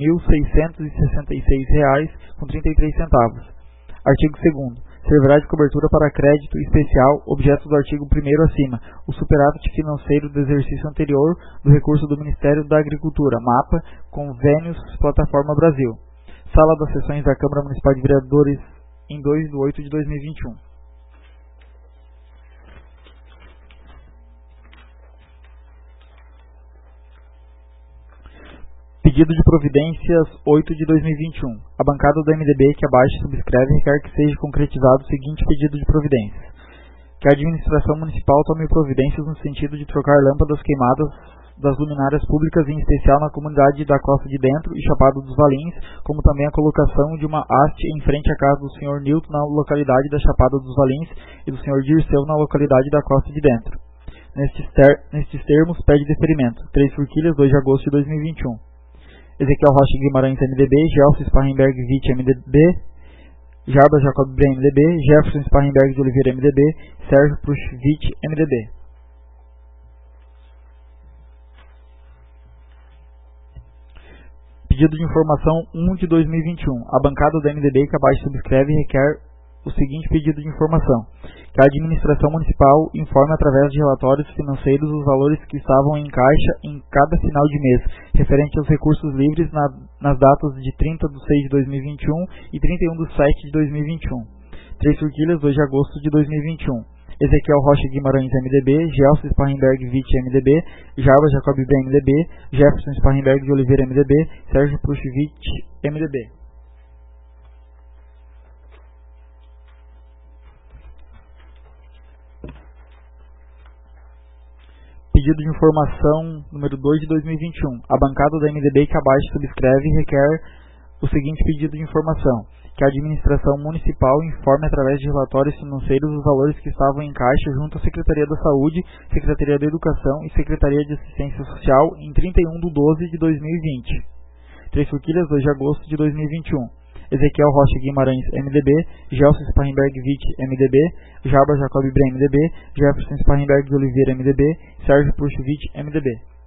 23.666,33. Artigo 2º. Servirá de cobertura para crédito especial, objeto do artigo 1º acima, o superávit financeiro do exercício anterior do recurso do Ministério da Agricultura, MAPA, Convênios Plataforma Brasil. Sala das Sessões da Câmara Municipal de Vereadores, em 2 de 8 de 2021. Pedido de providências 8 de 2021. A bancada do MDB que abaixo subscreve requer que seja concretizado o seguinte pedido de providências. Que a administração municipal tome providências no sentido de trocar lâmpadas queimadas das luminárias públicas, em especial na comunidade da Costa de Dentro e Chapada dos Valins, como também a colocação de uma haste em frente à casa do Sr. Nilton na localidade da Chapada dos Valins e do Sr. Dirceu na localidade da Costa de Dentro. Nestes termos, pede deferimento. 3 Forquilhas, 2 de agosto de 2021. Ezequiel Rocha Guimarães, MDB, Gelson Sparrenberg Witt, MDB, Jarbas Jacob Bray, MDB, Jefferson Sparrenberg de Oliveira, MDB, Sérgio Prushvich, MDB. Pedido de informação 1 de 2021. A bancada do MDB que abaixo subscreve requer o seguinte pedido de informação. Que a administração municipal informe através de relatórios financeiros os valores que estavam em caixa em cada final de mês, referente aos recursos livres nas datas de 30 de 6 de 2021 e 31 de 7 de 2021. 3 Forquilhas, 2 de agosto de 2021. Ezequiel Rocha Guimarães, MDB, Gelson Sparrenberg Witt, MDB, Jarbas Jacob Bray, MDB, Jefferson Sparrenberg de Oliveira, MDB, Sérgio Prushvich, MDB. Pedido de informação número 2 de 2021. A bancada da MDB que abaixo subscreve requer o seguinte pedido de informação. Que a administração municipal informe através de relatórios financeiros os valores que estavam em caixa junto à Secretaria da Saúde, Secretaria da Educação e Secretaria de Assistência Social em 31 de 12 de 2020. 3 Forquilhas, 2 de agosto de 2021. Ezequiel Rocha Guimarães, MDB, Gelson Sparrenberg Witt, MDB, Jarbas Jacob Bray, MDB, Jefferson Sparrenberg de Oliveira, MDB, Sérgio Prushvich, MDB.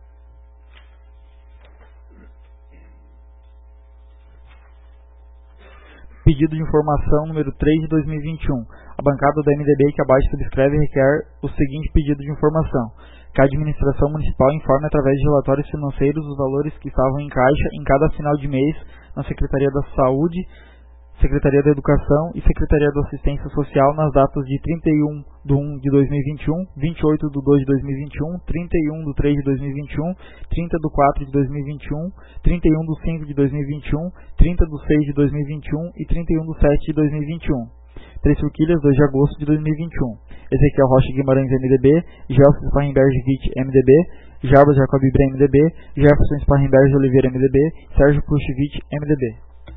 Pedido de informação número 3 de 2021. A bancada do MDB que abaixo subscreve requer o seguinte pedido de informação. Que a administração municipal informe através de relatórios financeiros os valores que estavam em caixa em cada final de mês na Secretaria da Saúde, Secretaria da Educação e Secretaria da Assistência Social nas datas de 31 de 1 de 2021, 28 de 2 de 2021, 31 de 3 de 2021, 30 de 4 de 2021, 31 de 5 de 2021, 30 de 6 de 2021 e 31 de 7 de 2021. 3 Forquilhas, 2 de agosto de 2021. Ezequiel Rocha Guimarães, MDB, Gelson Sparrenberg Witt, MDB, Jarbas Jacob Bray, MDB, Jefferson Sparrenberg de Oliveira, MDB, Sérgio Prushvich, MDB.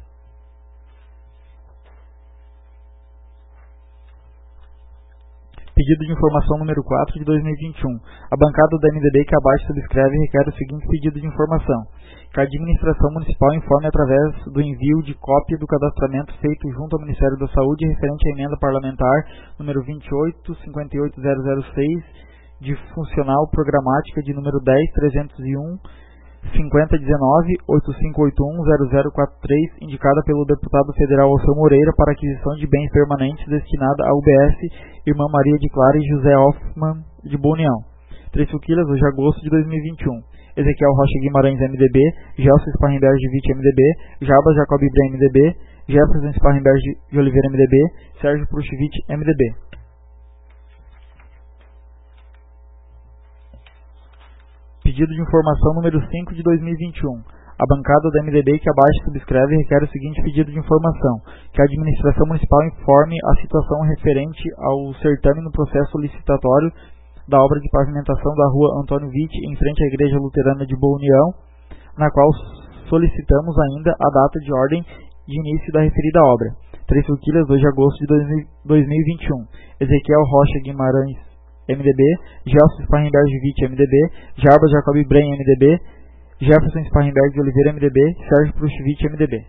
Pedido de informação número 4 de 2021. A bancada da MDB que abaixo subscreve requer o seguinte pedido de informação. Que a administração municipal informe através do envio de cópia do cadastramento feito junto ao Ministério da Saúde referente à emenda parlamentar número 2858006 de funcional programática de número 10301 5019 8581 0043, indicada pelo deputado federal Alceu Moreira para aquisição de bens permanentes destinada à UBS Irmã Maria de Clara e José Hoffmann de Boa União. 3 Forquilhas, 2 de agosto de 2021. Ezequiel Rocha Guimarães, MDB, Gelson Sparrenberg Witt, MDB, Jarbas Jacob Bray, MDB, Jefferson Sparrenberg de Oliveira, MDB, Sérgio Prushvich, MDB. Pedido de informação número 5 de 2021. A bancada da MDB que abaixo subscreve requer o seguinte pedido de informação. Que a administração municipal informe a situação referente ao certame no processo licitatório da obra de pavimentação da rua Antônio Witt, em frente à Igreja Luterana de Boa União, na qual solicitamos ainda a data de ordem de início da referida obra. 3 Forquilhas, 2 de agosto de 2021. Ezequiel Rocha Guimarães, MDB, Gelson Sparrenberg Witt, MDB, Jarbas Jacob Bray, MDB, Jefferson Sparrenberg de Oliveira, MDB, Sérgio Prushvich, MDB.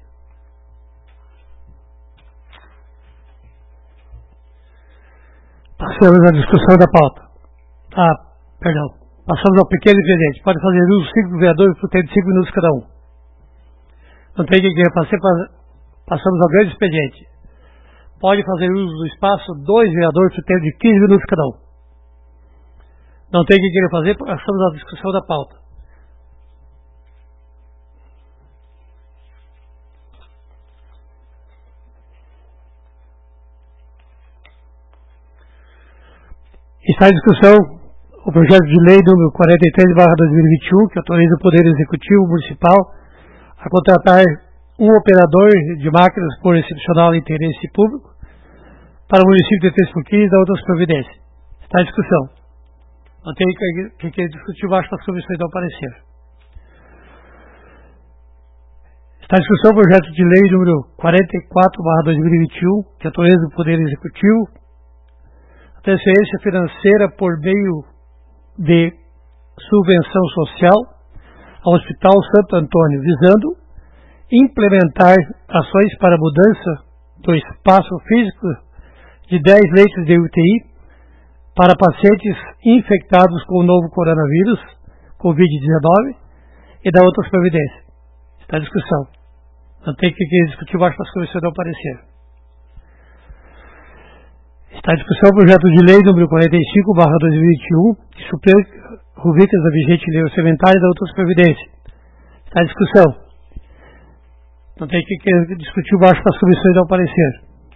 Passamos à discussão da pauta. Passamos ao pequeno expediente. Pode fazer uso 5 vereadores por tempo de 5 minutos cada um. Não tem ninguém para fazer, passamos ao grande expediente. Pode fazer uso do espaço 2 vereadores por tempo de 15 minutos cada um. Não tem quem queira fazer, passamos à discussão da pauta. Está em discussão o projeto de lei número 43/2021, que autoriza o Poder Executivo Municipal a contratar um operador de máquinas por excepcional interesse público para o município de Três Forquilhas e da outras providências. Está em discussão. Não tem que discutir baixo das comissões do parecer. Está em discussão o projeto de lei número 44/2021, que autoriza o Poder Executivo a transferência financeira por meio de subvenção social ao Hospital Santo Antônio, visando implementar ações para a mudança do espaço físico de 10 leitos de UTI para pacientes infectados com o novo coronavírus, Covid-19, e da outras providências. Está em discussão. Não tem que discutir baixo das comissões do parecer. Está em discussão o projeto de lei número 45/2021, que supera rubricas da vigente lei orçamentária e da outras providências. Está em discussão. Não tem que discutir baixo das comissões do parecer.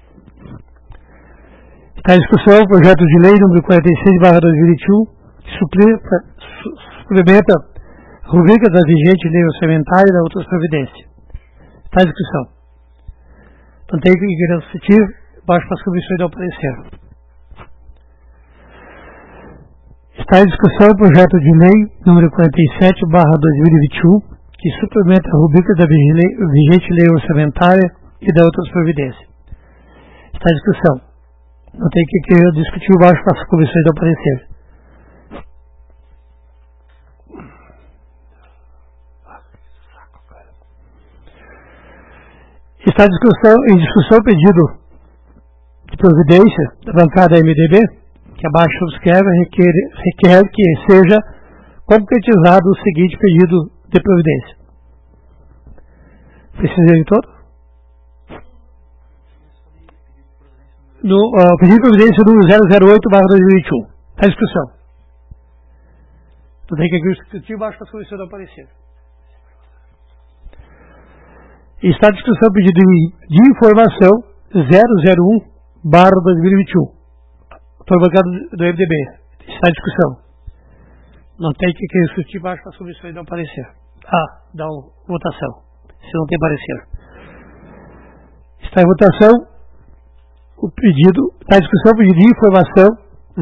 Está em discussão o projeto de lei número 46/2021, que suplementa rubricas da vigente lei orçamentária e da outras providências. Está em discussão. Não tem que discutir baixo das comissões do parecer. Está em discussão o projeto de lei número 47/2021, que suplementa a rubrica da vigente lei orçamentária e da outras providências. Está em discussão. Não tem que discutir baixo das comissões do parecer. Está em discussão o pedido de providência da bancada MDB, que abaixo subscreve, requer que seja concretizado o seguinte pedido de providência. Precisei de todo? O pedido de providência número 008/2021. Está em discussão. Não tem que discutir baixo das comissões do parecer. Está em discussão o pedido de informação 001/2021. Foi bancado do MDB. Está em discussão. Não tem que discutir baixo das comissões do parecer. Da votação. Se não tem parecer. Está em votação o pedido. Está em discussão o pedido de informação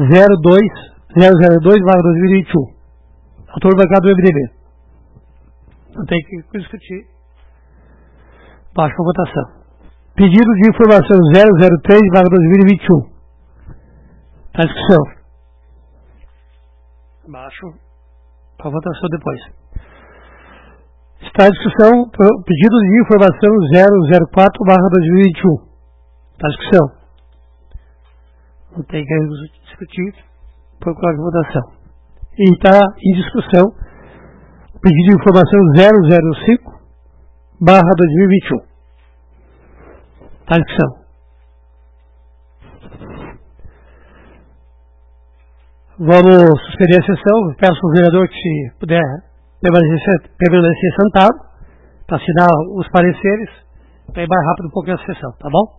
002/2021. Autor bancado do MDB. Não tem que discutir. Baixo a votação. Pedido de informação 003/2021. Está em discussão. Baixo a votação depois. Está em discussão o pedido de informação 004/2021. Está em discussão. Não tem que discutir por causa de votação. E está em discussão o pedido de informação 005/2021. Está em discussão. Vamos suspender a sessão. Peço ao vereador que, se puder, permanecer sentado para assinar os pareceres, para ir mais rápido um pouquinho a sessão, tá bom?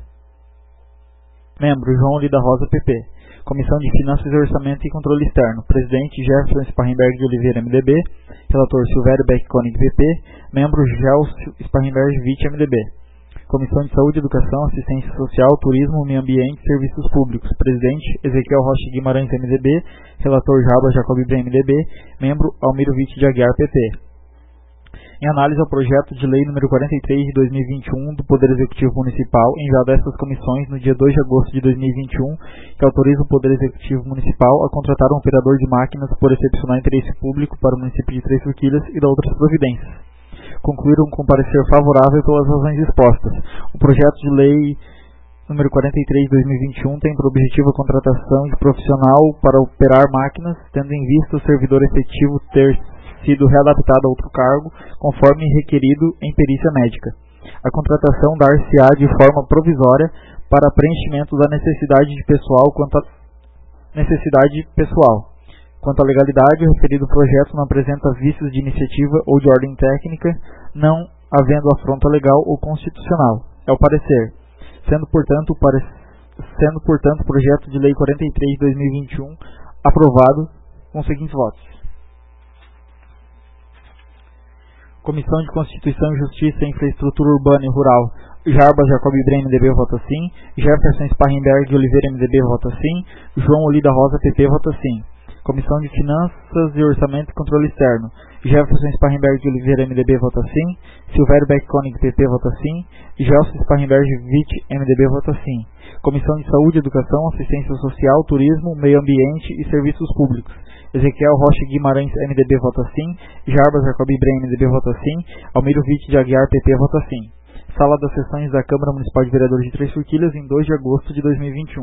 Membro João Oli da Rosa, PP. Comissão de Finanças e Orçamento e Controle Externo. Presidente Jefferson Sparrenberg de Oliveira, MDB. Relator Silvério Beck-Koenig, PP. Membro Gelcio Sparrenberg, VIT, MDB. Comissão de Saúde, Educação, Assistência Social, Turismo, Meio Ambiente e Serviços Públicos. Presidente Ezequiel Rocha Guimarães, MDB. Relator Jabas Jacob Ibrahim, MDB. Membro Almiro Vitti de Aguiar, PP. Em análise ao projeto de lei número 43 de 2021 do Poder Executivo Municipal, enviado a essas comissões no dia 2 de agosto de 2021, que autoriza o Poder Executivo Municipal a contratar um operador de máquinas por excepcional interesse público para o município de Três Forquilhas e da outras providências. Concluíram com parecer favorável pelas razões expostas. O projeto de lei número 43 de 2021 tem por objetivo a contratação de profissional para operar máquinas, tendo em vista o servidor efetivo ter sido readaptado a outro cargo, conforme requerido em perícia médica. A contratação dar-se-á de forma provisória para preenchimento da necessidade pessoal. Quanto à legalidade, o referido projeto não apresenta vícios de iniciativa ou de ordem técnica, não havendo afronta legal ou constitucional. É o parecer. Sendo, portanto, o projeto de lei 43 de 2021 aprovado com os seguintes votos. Comissão de Constituição e Justiça, Infraestrutura Urbana e Rural, Jarbas Jacob Ibrahim, MDB, vota sim. Jefferson Sparrenberg de Oliveira, MDB, vota sim. João Olida Rosa, PP, vota sim. Comissão de Finanças e Orçamento e Controle Externo, Jefferson Sparrenberg de Oliveira, MDB, vota sim. Silvério Beck-Koenig, PP, vota sim. Gelson Sparrenberg Witt, MDB, vota sim. Comissão de Saúde, Educação, Assistência Social, Turismo, Meio Ambiente e Serviços Públicos, Ezequiel Rocha Guimarães, MDB, vota sim. Jarbas Jacob Ibrahim, MDB, vota sim. Almiro Witt de Aguiar, PP, vota sim. Sala das Sessões da Câmara Municipal de Vereadores de Três Forquilhas, em 2 de agosto de 2021.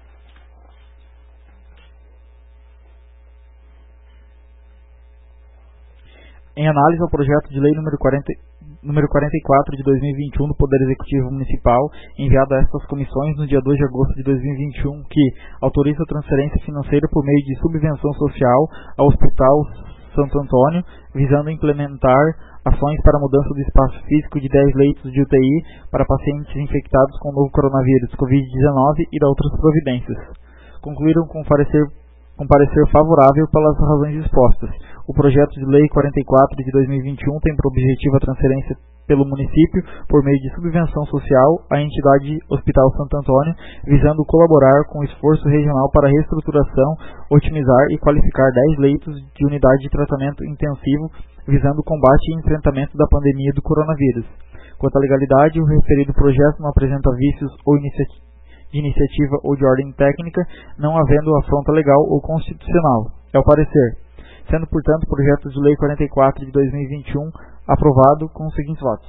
Em análise ao projeto de lei número 44 de 2021 do Poder Executivo Municipal, enviado a estas comissões no dia 2 de agosto de 2021, que autoriza a transferência financeira por meio de subvenção social ao Hospital Santo Antônio, visando implementar ações para a mudança do espaço físico de 10 leitos de UTI para pacientes infectados com o novo coronavírus, Covid-19 e da outras providências. Concluíram com parecer favorável pelas razões expostas. O projeto de lei 44 de 2021 tem por objetivo a transferência pelo município, por meio de subvenção social, à entidade Hospital Santo Antônio, visando colaborar com o esforço regional para a reestruturação, otimizar e qualificar 10 leitos de unidade de tratamento intensivo, visando o combate e enfrentamento da pandemia do coronavírus. Quanto à legalidade, o referido projeto não apresenta vícios ou de iniciativa ou de ordem técnica, não havendo afronta legal ou constitucional. É o parecer. Sendo, portanto, o projeto de lei 44 de 2021 aprovado com os seguintes votos.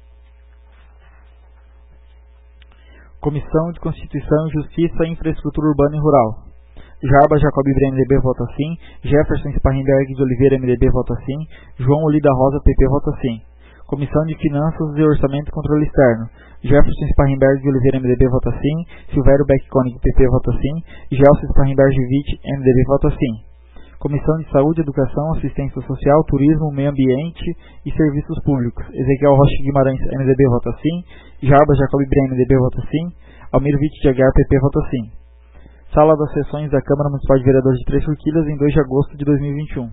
Comissão de Constituição e Justiça, Infraestrutura Urbana e Rural. Jarbas Jacob Ibrahim, MDB, vota sim. Jefferson Sparrenberg de Oliveira, MDB, vota sim. João Olida Rosa, PP, vota sim. Comissão de Finanças e Orçamento e Controle Externo, Jefferson Sparrenberg de Oliveira, MDB, vota sim. Silvério Beck-Koenig, PP, vota sim. Gelson Sparrenberg Witt, MDB, vota sim. Comissão de Saúde, Educação, Assistência Social, Turismo, Meio Ambiente e Serviços Públicos, Ezequiel Rocha Guimarães, MDB, vota sim. Jarbas Jacob Ibrahim, MDB, vota sim. Almiro Witt de Aguiar, PP, vota sim. Sala das Sessões da Câmara Municipal de Vereadores de Três Forquilhas, em 2 de agosto de 2021.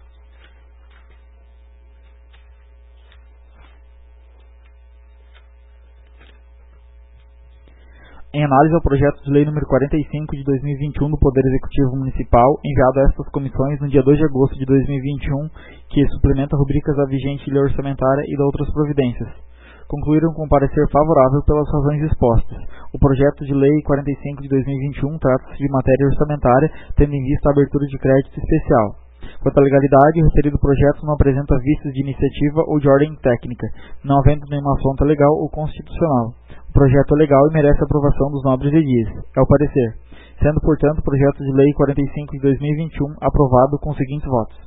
Em análise ao projeto de lei número 45 de 2021 do Poder Executivo Municipal, enviado a estas comissões no dia 2 de agosto de 2021, que suplementa rubricas da vigente lei orçamentária e da outras providências. Concluíram com parecer favorável pelas razões expostas. O projeto de lei 45 de 2021 trata-se de matéria orçamentária, tendo em vista a abertura de crédito especial. Quanto à legalidade, o referido projeto não apresenta vícios de iniciativa ou de ordem técnica, não havendo nenhuma afronta legal ou constitucional. O projeto é legal e merece a aprovação dos nobres edis. É o parecer. Sendo, portanto, o projeto de lei 45 de 2021 aprovado com os seguintes votos.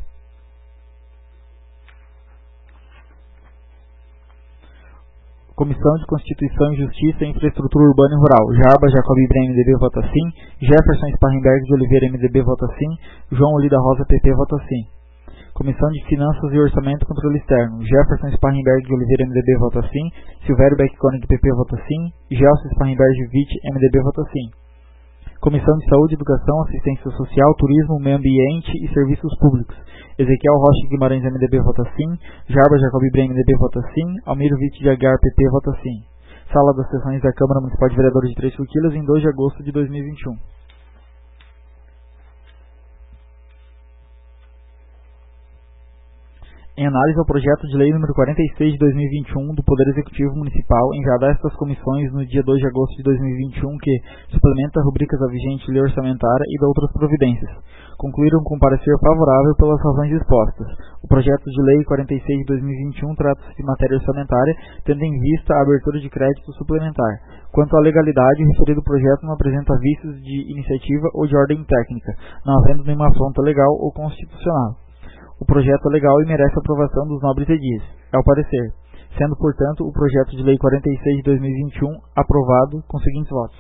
Comissão de Constituição e Justiça, Infraestrutura Urbana e Rural, Jarbas Jacob Ibrahim, MDB, vota sim. Jefferson Sparrenberg de Oliveira, MDB, vota sim. João Olida Rosa, PP, vota sim. Comissão de Finanças e Orçamento e Controle Externo, Jefferson Sparrenberg de Oliveira, MDB, vota sim. Silvério Beck-Koenig, PP, vota sim. Gelson Sparrenberg Witt, MDB, vota sim. Comissão de Saúde, Educação, Assistência Social, Turismo, Meio Ambiente e Serviços Públicos, Ezequiel Rocha Guimarães, MDB, vota sim. Jarbas Jacob Ibrahim, MDB, vota sim. Almiro Witt de Aguiar, PP, vota sim. Sala das Sessões da Câmara Municipal de Vereadores de Três Forquilhas, em 2 de agosto de 2021. Em análise ao projeto de lei número 46 de 2021 do Poder Executivo Municipal, enviado a estas comissões no dia 2 de agosto de 2021, que suplementa rubricas da vigente lei orçamentária e da outras providências. Concluíram com parecer favorável pelas razões expostas. O projeto de lei 46 de 2021 trata-se de matéria orçamentária, tendo em vista a abertura de crédito suplementar. Quanto à legalidade, o referido projeto não apresenta vícios de iniciativa ou de ordem técnica, não havendo nenhuma afronta legal ou constitucional. O projeto é legal e merece a aprovação dos nobres edis. É o parecer. Sendo, portanto, o projeto de lei 46 de 2021 aprovado com os seguintes votos.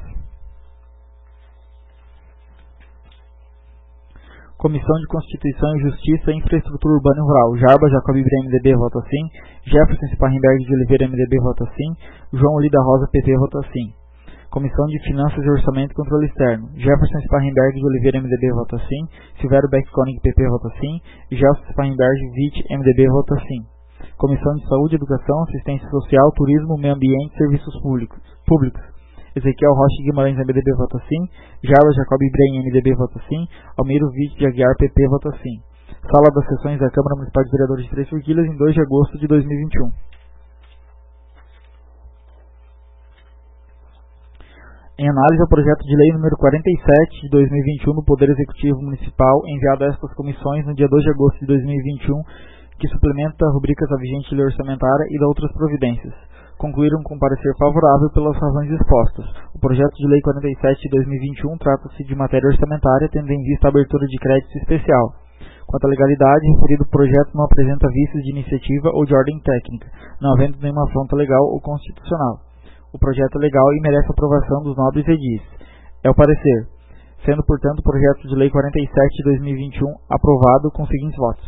Comissão de Constituição e Justiça, Infraestrutura Urbana e Rural, Jarbas Jacob Ibrahim, MDB, vota sim. Jefferson Sparrenberg de Oliveira, MDB, vota sim. João Olida Rosa, PP, vota sim. Comissão de Finanças e Orçamento e Controle Externo, Jefferson Sparrenberg de Oliveira, MDB, vota sim. Silvério Beck-Koenig, PP, vota sim. Gelson Sparrenberg Witt, MDB, vota sim. Comissão de Saúde, Educação, Assistência Social, Turismo, Meio Ambiente e Serviços Públicos. Ezequiel Rocha Guimarães, MDB, vota sim. Jarba Jacob Ibrahim, MDB, vota sim. Almiro Vick de Aguiar, PP, vota sim. Sala das Sessões da Câmara Municipal de Vereadores de Três Forquilhas, em 2 de agosto de 2021. Em análise ao projeto de lei número 47 de 2021 do Poder Executivo Municipal, enviado a estas comissões no dia 2 de agosto de 2021, que suplementa rubricas da vigente lei orçamentária e da outras providências. Concluíram com parecer favorável pelas razões expostas. O projeto de lei 47 de 2021 trata-se de matéria orçamentária, tendo em vista a abertura de crédito especial. Quanto à legalidade, referido projeto não apresenta vícios de iniciativa ou de ordem técnica, não havendo nenhuma afronta legal ou constitucional. O projeto é legal e merece aprovação dos nobres edis. É o parecer. Sendo, portanto, o projeto de lei 47 de 2021 aprovado com os seguintes votos.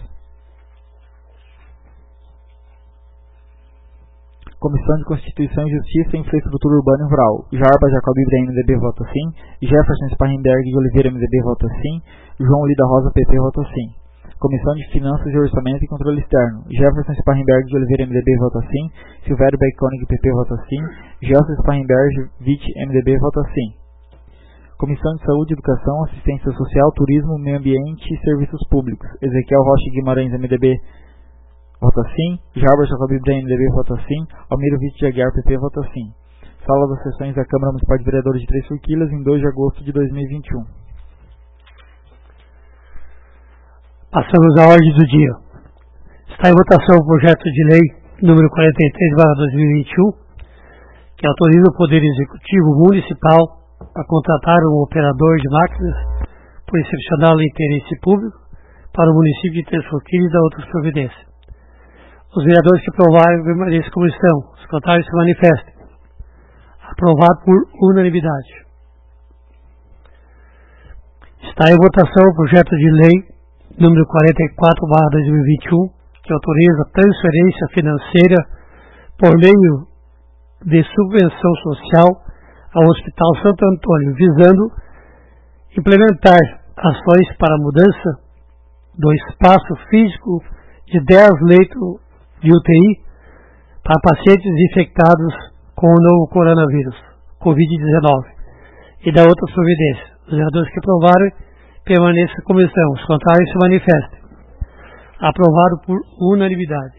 Comissão de Constituição e Justiça, Infraestrutura Urbana e Rural. Jarba Jacob Ibrahim, MDB, vota sim. Jefferson Sparrenberg de Oliveira, MDB, vota sim. João Lida Rosa, PP, vota sim. Comissão de Finanças e Orçamento e Controle Externo. Jefferson Sparrenberg de Oliveira, MDB, vota sim. Silvério Beikonig, PP, vota sim. Gelson Sparrenberg, VIT, MDB, vota sim. Comissão de Saúde, Educação, Assistência Social, Turismo, Meio Ambiente e Serviços Públicos. Ezequiel Rocha Guimarães, MDB, vota sim. Jarba Jacob Ibrahim, MDB, vota sim. Almiro Vitt de Aguiar, PP, vota sim. Sala das Sessões da Câmara Municipal de Vereadores de Três Forquilhas, em 2 de agosto de 2021. Passamos à ordem do dia. Está em votação o projeto de lei número 43/2021, que autoriza o Poder Executivo Municipal a contratar um operador de máquinas por excepcional interesse público para o município de Três Forquilhas e da outras providências. Os vereadores que aprovarem permaneçam como estão. Os contrários se manifestem. Aprovado por unanimidade. Está em votação o projeto de lei número 44/2021, que autoriza a transferência financeira por meio de subvenção social ao Hospital Santo Antônio, visando implementar ações para a mudança do espaço físico de 10 leitos de UTI para pacientes infectados com o novo coronavírus, Covid-19, e da outras providências. Os vereadores que aprovaram permaneçam como estão. Os contrários se manifestem. Aprovado por unanimidade.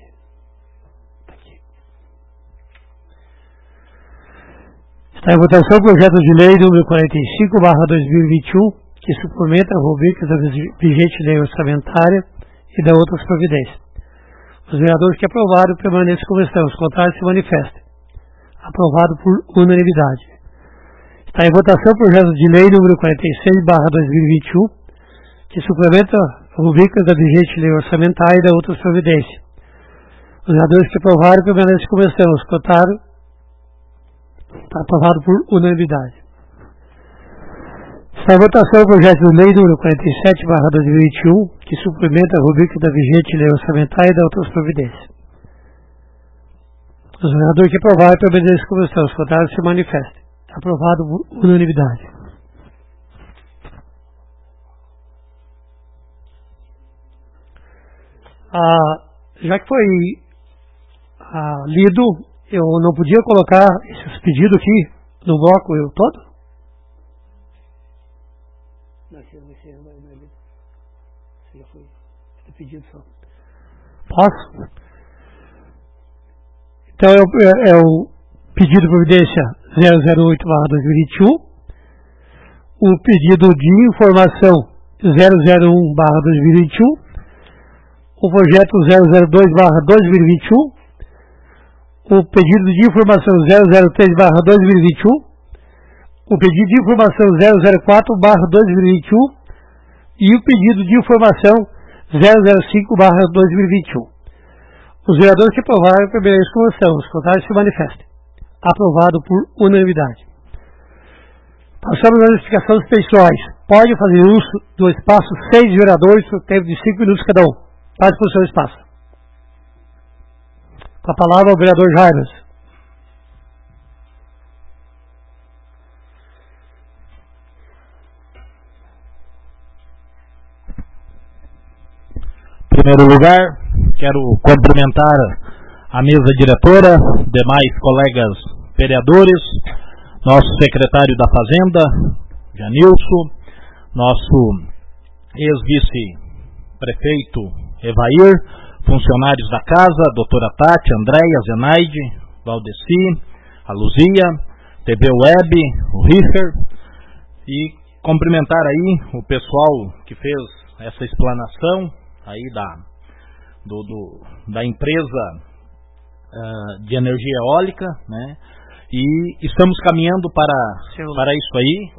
Está em votação o projeto de lei número 45/2021, que suplementa a rubrica da vigente lei orçamentária e da outras providências. Os vereadores que aprovaram permaneçam como estão. Os contrários se manifestem. Aprovado por unanimidade. Está em votação o projeto de lei número 46/2021, que suplementa rubricas da vigente lei orçamentária e da outras providências. Os vereadores que aprovaram permanecem como estão. Os contrários está aprovado por unanimidade. Está em votação o projeto de lei número 47/2021, que suplementa a rubrica da vigente lei orçamentária e da outras providências. Os vereadores que aprovaram permanecem como estão. Os contrários se manifestem. Aprovado por unanimidade. Já que foi lido, eu não podia colocar esses pedidos aqui no bloco todo? Não, já foi pedido só. Posso? Então é o pedido de providência 008/2021, o pedido de informação 001/2021, o projeto 002/2021, o pedido de informação 003/2021, o pedido de informação 004/2021 e o pedido de informação 005/2021. Os vereadores que aprovaram permanecem como estão. Os contrários se manifestem. Aprovado por unanimidade. Passamos às explicações pessoais. Pode fazer uso do espaço 6 vereadores por tempo de 5 minutos cada um. Passe para o seu espaço. Com a palavra o vereador Jairas. Em primeiro lugar, quero cumprimentar a mesa diretora, demais colegas vereadores, nosso secretário da Fazenda, Janilson, nosso ex-vice-prefeito Evair, funcionários da casa, doutora Tati, Andréia, Zenaide, Valdeci, a Luzia, TV Web, o Richard, e cumprimentar aí o pessoal que fez essa explanação aí da empresa de energia eólica, né? E estamos caminhando para isso aí.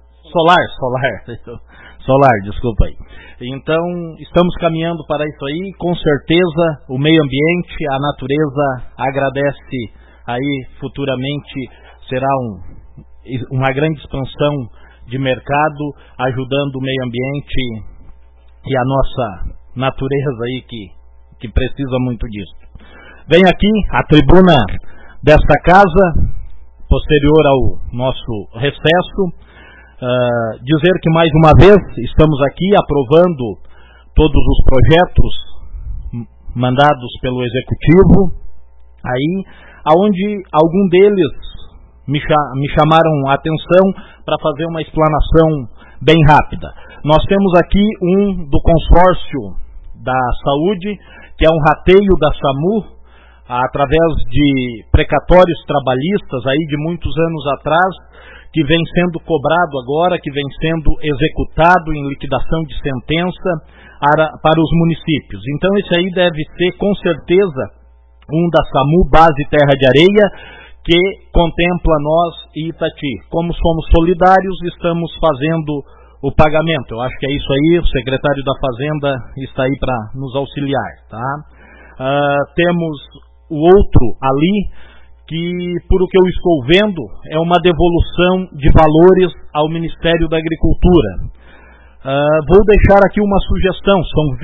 Solar, desculpa aí. Então, estamos caminhando para isso aí. Com certeza, o meio ambiente, a natureza agradece aí futuramente, será uma grande expansão de mercado, ajudando o meio ambiente e a nossa natureza aí que precisa muito disso. Vem aqui a tribuna desta casa, posterior ao nosso recesso, dizer que mais uma vez estamos aqui aprovando todos os projetos mandados pelo Executivo, aí, aonde algum deles me chamaram a atenção para fazer uma explanação bem rápida. Nós temos aqui do consórcio da saúde, que é um rateio da SAMU, através de precatórios trabalhistas aí de muitos anos atrás, que vem sendo cobrado agora, que vem sendo executado em liquidação de sentença para os municípios. Então esse aí deve ser com certeza da SAMU Base Terra de Areia, que contempla nós e Itati. Como somos solidários, estamos fazendo o pagamento. Eu acho que é isso aí, o secretário da Fazenda está aí para nos auxiliar, tá? Temos o outro ali, que, por o que eu estou vendo, é uma devolução de valores ao Ministério da Agricultura. Vou deixar aqui uma sugestão, são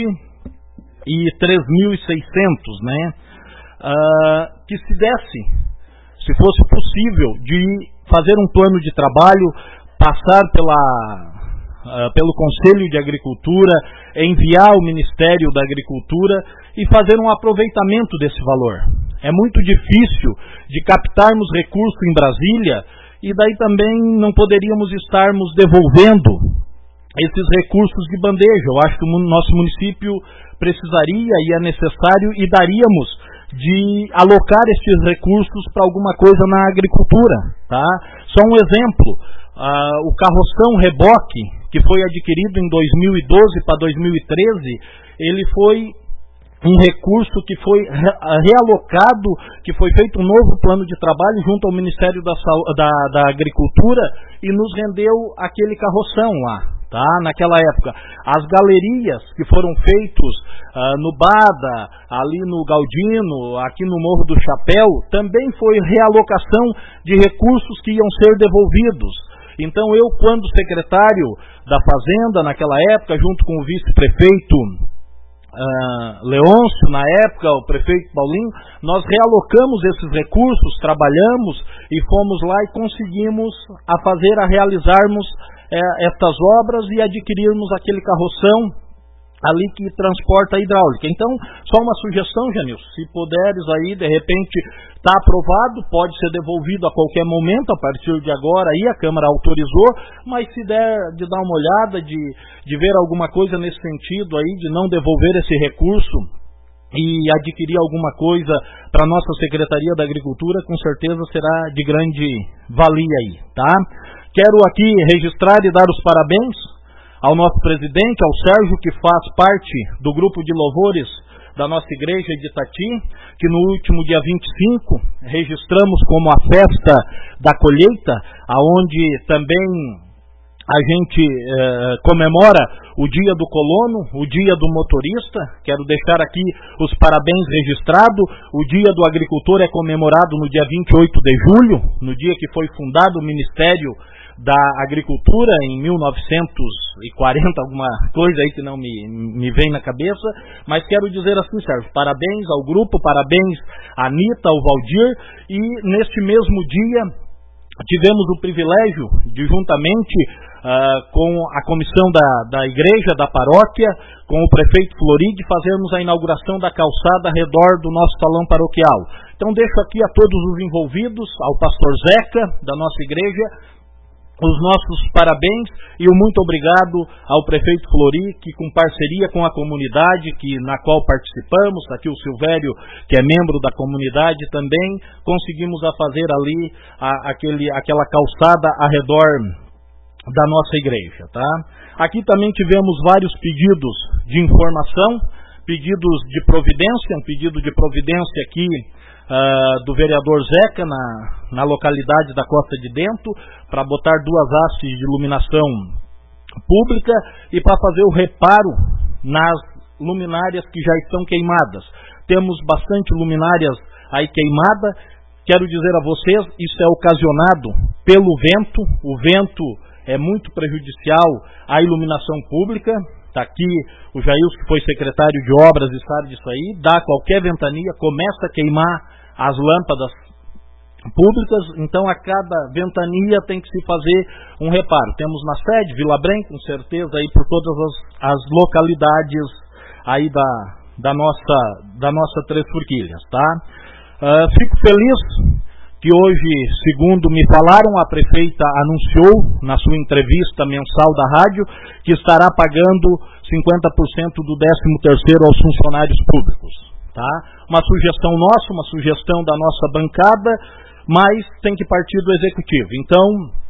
23.600, né? Que se fosse possível, de fazer um plano de trabalho, passar pelo Conselho de Agricultura, enviar ao Ministério da Agricultura e fazer um aproveitamento desse valor. É muito difícil de captarmos recursos em Brasília e daí também não poderíamos estarmos devolvendo esses recursos de bandeja. Eu acho que o nosso município precisaria e é necessário e daríamos de alocar esses recursos para alguma coisa na agricultura, tá? Só um exemplo, o carroção reboque, que foi adquirido em 2012 para 2013, ele foi um recurso que foi realocado, que foi feito um novo plano de trabalho junto ao Ministério da Agricultura e nos rendeu aquele carroção lá, tá? Naquela época. As galerias que foram feitos no Bada, ali no Galdino, aqui no Morro do Chapéu, também foi realocação de recursos que iam ser devolvidos. Então eu, quando secretário da Fazenda naquela época, junto com o vice-prefeito Leôncio, na época, o prefeito Paulinho, nós realocamos esses recursos, trabalhamos e fomos lá e conseguimos realizarmos estas obras e adquirirmos aquele carroção ali que transporta a hidráulica. Então, só uma sugestão, Janilson, se puderes aí, de repente, está aprovado, pode ser devolvido a qualquer momento, a partir de agora aí a Câmara autorizou, mas se der de dar uma olhada, de ver alguma coisa nesse sentido aí, de não devolver esse recurso e adquirir alguma coisa para a nossa Secretaria da Agricultura, com certeza será de grande valia aí, tá? Quero aqui registrar e dar os parabéns ao nosso presidente, ao Sérgio, que faz parte do grupo de louvores da nossa igreja de Itati, que no último dia 25 registramos como a festa da colheita, aonde também a gente comemora o dia do colono, o dia do motorista. Quero deixar aqui os parabéns registrados. O dia do agricultor é comemorado no dia 28 de julho, no dia que foi fundado o Ministério da Agricultura, em 1940, alguma coisa aí que não me vem na cabeça, mas quero dizer assim, Sérgio, parabéns ao grupo, parabéns à Anitta, ao Valdir, e neste mesmo dia tivemos o privilégio de, juntamente com a comissão da igreja, da paróquia, com o prefeito Floride, fazermos a inauguração da calçada ao redor do nosso salão paroquial. Então deixo aqui a todos os envolvidos, ao pastor Zeca, da nossa igreja, os nossos parabéns e o muito obrigado ao prefeito Flori, que com parceria com a comunidade na qual participamos, aqui o Silvério, que é membro da comunidade também, conseguimos fazer ali aquela calçada ao redor da nossa igreja, tá? Aqui também tivemos vários pedidos de informação, pedidos de providência, um pedido de providência aqui do vereador Zeca na localidade da Costa de Dentro, para botar 2 hastes de iluminação pública e para fazer o reparo nas luminárias que já estão queimadas. Temos bastante luminárias aí queimada. Quero dizer a vocês, isso é ocasionado pelo vento. O vento é muito prejudicial à iluminação pública. Está aqui o Jailson, que foi secretário de obras, e sabe disso aí. Dá qualquer ventania, começa a queimar as lâmpadas públicas, então a cada ventania tem que se fazer um reparo. Temos na sede, Vila Branca, com certeza, aí por todas as localidades aí da nossa Três Forquilhas, tá? Fico feliz que hoje, segundo me falaram, a prefeita anunciou na sua entrevista mensal da rádio que estará pagando 50% do 13º aos funcionários públicos, tá? Uma sugestão nossa, uma sugestão da nossa bancada, mas tem que partir do executivo. Então,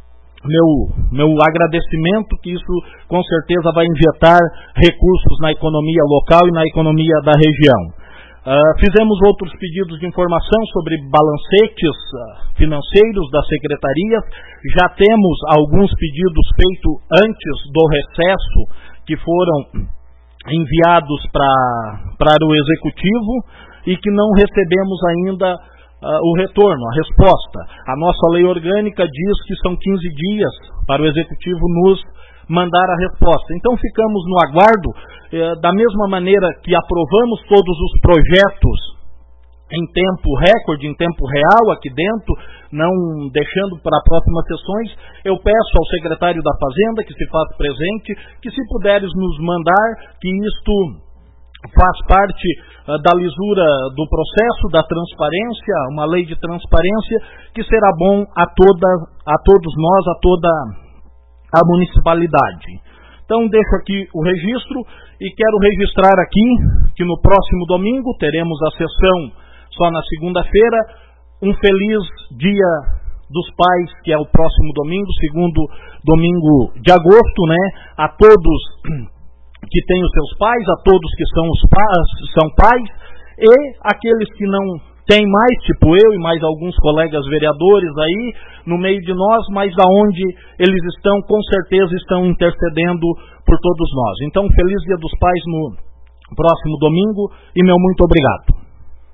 meu agradecimento, que isso com certeza vai injetar recursos na economia local e na economia da região. Fizemos outros pedidos de informação sobre balancetes financeiros das secretarias. Já temos alguns pedidos feitos antes do recesso, que foram enviados para o executivo e que não recebemos ainda o retorno, a resposta. A nossa lei orgânica diz que são 15 dias para o executivo nos mandar a resposta. Então ficamos no aguardo, da mesma maneira que aprovamos todos os projetos em tempo recorde, em tempo real aqui dentro, não deixando para próximas sessões. Eu peço ao secretário da Fazenda que se faça presente, que se puderes nos mandar, que isto faz parte da lisura do processo, da transparência, uma lei de transparência que será bom a todos nós, a toda a municipalidade. Então deixo aqui o registro e quero registrar aqui que no próximo domingo teremos a sessão só na segunda-feira. Um feliz Dia dos Pais, que é o próximo domingo, segundo domingo de agosto, né? A todos que têm os seus pais, a todos que são pais, e aqueles que não têm mais, tipo eu e mais alguns colegas vereadores aí no meio de nós, mas da onde eles estão, com certeza estão intercedendo por todos nós. Então, feliz Dia dos Pais no próximo domingo e meu muito obrigado.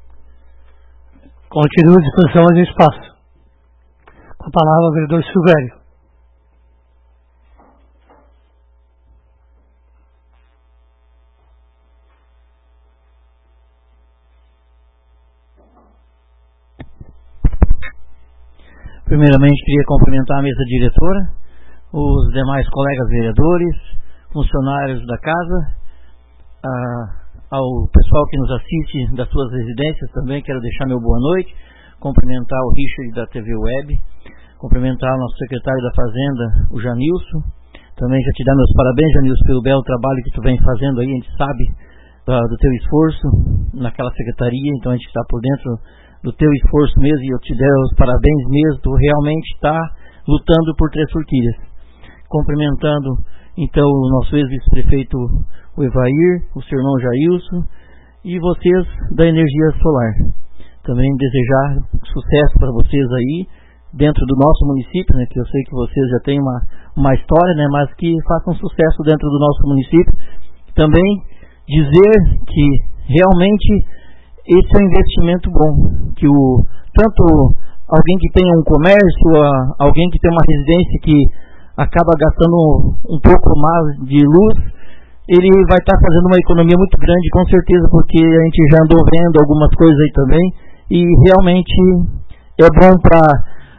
Continua a disposição de espaço. Com a palavra o vereador Silvério. Primeiramente, queria cumprimentar a mesa diretora, os demais colegas vereadores, funcionários da casa, ao pessoal que nos assiste das suas residências também. Quero deixar meu boa noite, cumprimentar o Richard da TV Web, cumprimentar o nosso secretário da Fazenda, o Janilson. Também já te dar meus parabéns, Janilson, pelo belo trabalho que tu vem fazendo aí. A gente sabe do teu esforço naquela secretaria, então a gente está por dentro do teu esforço mesmo, e eu te dou os parabéns mesmo. Tu realmente está lutando por Três Forquilhas. Cumprimentando então o nosso ex-vice-prefeito, o Evair, o seu irmão Jailson, e vocês da Energia Solar. Também desejar sucesso para vocês aí dentro do nosso município, né, que eu sei que vocês já têm uma história, né, mas que façam sucesso dentro do nosso município. Também dizer que realmente esse é um investimento bom, que tanto alguém que tenha um comércio, alguém que tem uma residência que acaba gastando um pouco mais de luz, ele vai estar fazendo uma economia muito grande, com certeza, porque a gente já andou vendo algumas coisas aí também, e realmente é bom para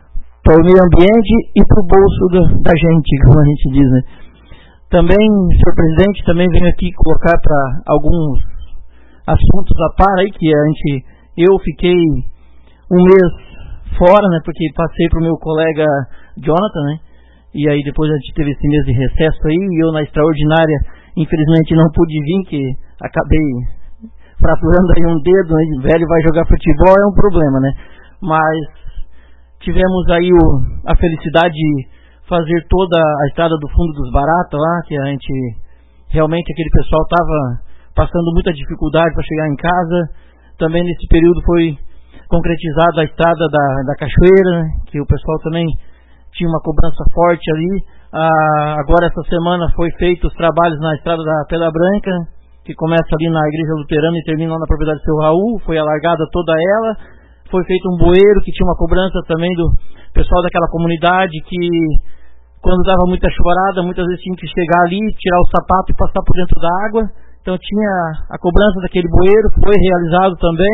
para o meio ambiente e para o bolso da gente, como a gente diz, né? Também, senhor presidente, também venho aqui colocar para alguns assuntos a par aí, que eu fiquei um mês fora, né, porque passei para o meu colega Jonathan, né, e aí depois a gente teve esse mês de recesso aí, e eu na extraordinária, infelizmente não pude vir, que acabei fraturando aí um dedo, né, velho vai jogar futebol é um problema, né, mas tivemos aí a felicidade de fazer toda a estrada do fundo dos Baratas lá, que a gente, realmente aquele pessoal estava passando muita dificuldade para chegar em casa. Também nesse período foi concretizada a estrada da Cachoeira, né, que o pessoal também tinha uma cobrança forte ali. Agora essa semana foi feito os trabalhos na estrada da Pedra Branca, que começa ali na Igreja Luterana e termina lá na propriedade do seu Raul, foi alargada toda ela. Foi feito um bueiro que tinha uma cobrança também do pessoal daquela comunidade que, quando dava muita chuvarada, muitas vezes tinha que chegar ali, tirar o sapato e passar por dentro da água. Então tinha a cobrança daquele bueiro, foi realizado também.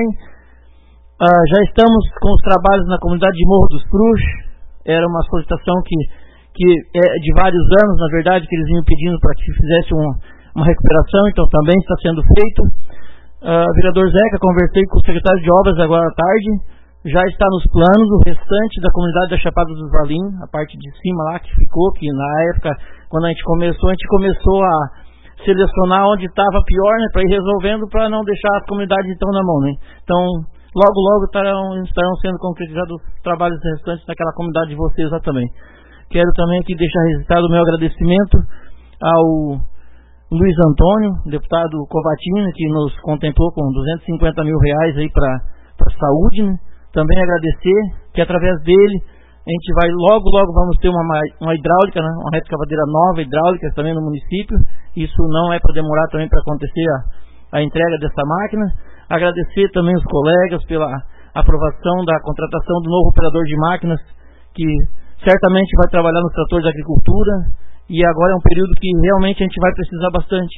Já estamos com os trabalhos na comunidade de Morro dos Cruz. Era uma solicitação que é de vários anos, na verdade, que eles vinham pedindo para que fizesse uma recuperação, então também está sendo feito. Vereador Zeca, conversei com o secretário de obras agora à tarde, já está nos planos o restante da comunidade da Chapada dos Valim, a parte de cima lá que ficou, que na época, quando a gente começou a selecionar onde estava pior, né, para ir resolvendo, para não deixar as comunidades então na mão, né. Então, logo estarão sendo concretizados os trabalhos restantes naquela comunidade de vocês lá também. Quero também aqui deixar registrado o meu agradecimento ao Luiz Antônio, deputado Covatini, que nos contemplou com R$250 mil aí para a saúde, né? Também agradecer que através dele a gente vai logo vamos ter uma hidráulica, né? Uma retroescavadeira nova hidráulica também no município. Isso não é para demorar também para acontecer a entrega dessa máquina. Agradecer também os colegas pela aprovação da contratação do novo operador de máquinas, que certamente vai trabalhar nos tratores da agricultura. E agora é um período que realmente a gente vai precisar bastante.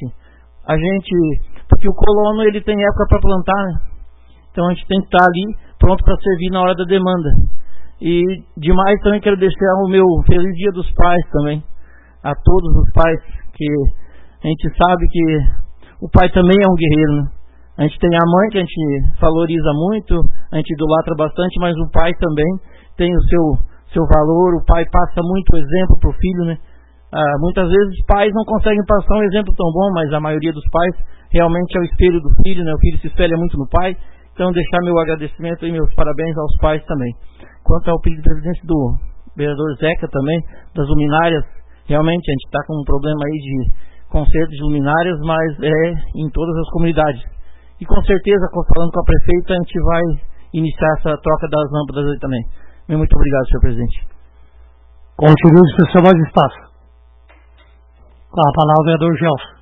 Porque o colono ele tem época para plantar, né? Então a gente tem que estar ali pronto para servir na hora da demanda. E demais também quero deixar o meu feliz dia dos pais também, a todos os pais, que a gente sabe que o pai também é um guerreiro, né? A gente tem a mãe que a gente valoriza muito, a gente idolatra bastante, mas o pai também tem o seu valor. O pai passa muito exemplo para o filho, né? Muitas vezes os pais não conseguem passar um exemplo tão bom, mas a maioria dos pais realmente é o espelho do filho, né? O filho se espelha muito no pai. Então deixar meu agradecimento e meus parabéns aos pais também. Quanto ao pedido de presidência do vereador Zeca também, das luminárias, realmente a gente está com um problema aí de conserto de luminárias, mas é em todas as comunidades. E com certeza, falando com a prefeita, a gente vai iniciar essa troca das lâmpadas aí também. Muito obrigado, senhor presidente. Continua a discussão, mais espaço. Com a palavra o vereador Gelson.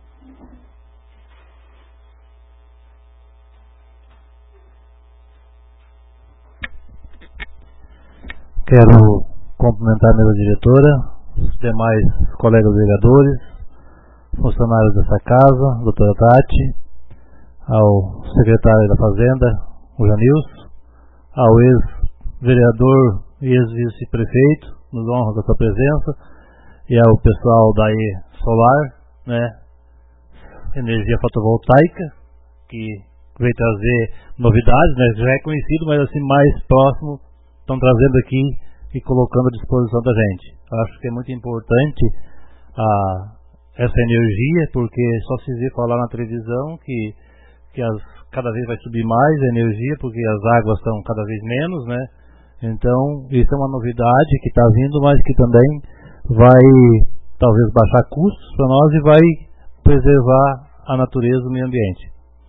Quero cumprimentar a mesa diretora, os demais colegas vereadores, funcionários dessa casa, a doutora Tati, ao secretário da Fazenda, o Janilson, ao ex-vereador e ex-vice-prefeito, nos honra com a sua presença, e ao pessoal da Solar, né, energia fotovoltaica, que veio trazer novidades, né, já é conhecido, mas assim mais próximo, estão trazendo aqui e colocando à disposição da gente. Acho que é muito importante essa energia, porque só se vê falar na televisão que cada vez vai subir mais a energia, porque as águas estão cada vez menos, né? Então, isso é uma novidade que está vindo, mas que também vai talvez baixar custos para nós e vai preservar a natureza e o meio ambiente.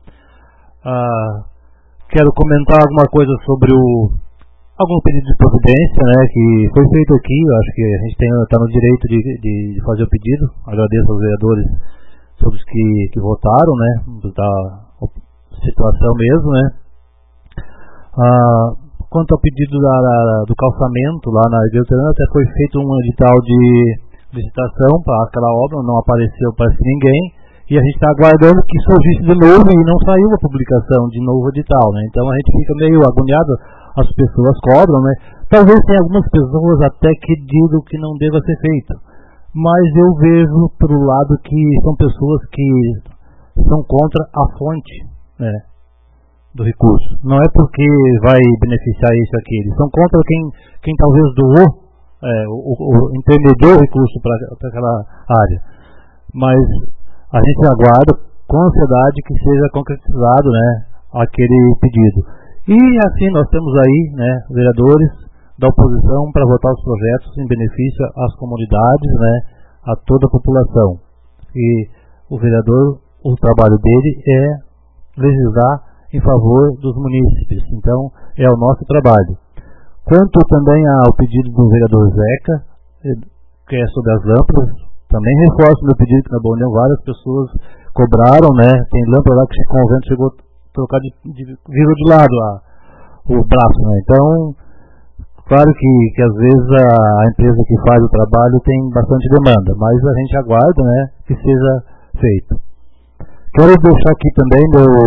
Quero comentar alguma coisa sobre algum pedido de providência, né, que foi feito aqui. Eu acho que a gente está no direito de fazer o pedido. Agradeço aos vereadores, todos que votaram, né, da situação mesmo, né. Quanto ao pedido do calçamento lá na Igreja Luterana, até foi feito um edital de licitação para aquela obra, não apareceu para ninguém, e a gente está aguardando que surgisse de novo e não saiu a publicação de novo edital, né. Então a gente fica meio agoniado. as pessoas cobram, né? Talvez tenha algumas pessoas até que digam que não deva ser feito, mas eu vejo por um lado que são pessoas que são contra a fonte, né, do recurso. Não é porque vai beneficiar isso aqui, eles são contra quem talvez doou, intermediou o recurso para aquela área. Mas a gente aguarda com ansiedade que seja concretizado, né, aquele pedido. E assim nós temos aí, né, vereadores da oposição para votar os projetos em benefício às comunidades, né, a toda a população. E o vereador, o trabalho dele é legislar em favor dos munícipes. Então, é o nosso trabalho. Quanto também ao pedido do vereador Zeca, que é sobre as lâmpadas, também reforço meu pedido que na Boa União várias pessoas cobraram, né? Tem lâmpada lá que o convento chegou a trocar virou de lado o braço, né? Então, claro que às vezes a empresa que faz o trabalho tem bastante demanda, mas a gente aguarda, né, que seja feito. Quero deixar aqui também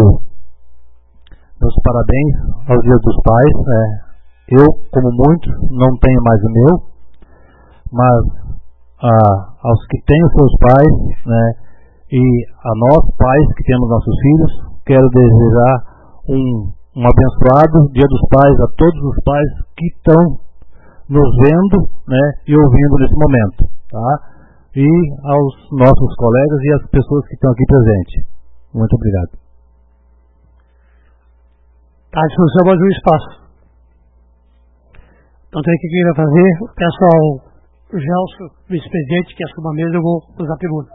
meus parabéns aos Dias dos Pais, né? Eu, como muitos, não tenho mais o meu, mas aos que têm os seus pais, né, e a nós, pais que temos nossos filhos, quero desejar um abençoado Dia dos Pais a todos os pais que estão nos vendo, né, e ouvindo nesse momento, tá? E aos nossos colegas e às pessoas que estão aqui presentes. Muito obrigado. Tá à disposição mais um espaço. Não tem o que queira fazer. Peço ao Gelson, vice-presidente, que assuma a mesa, eu vou usar a tribuna.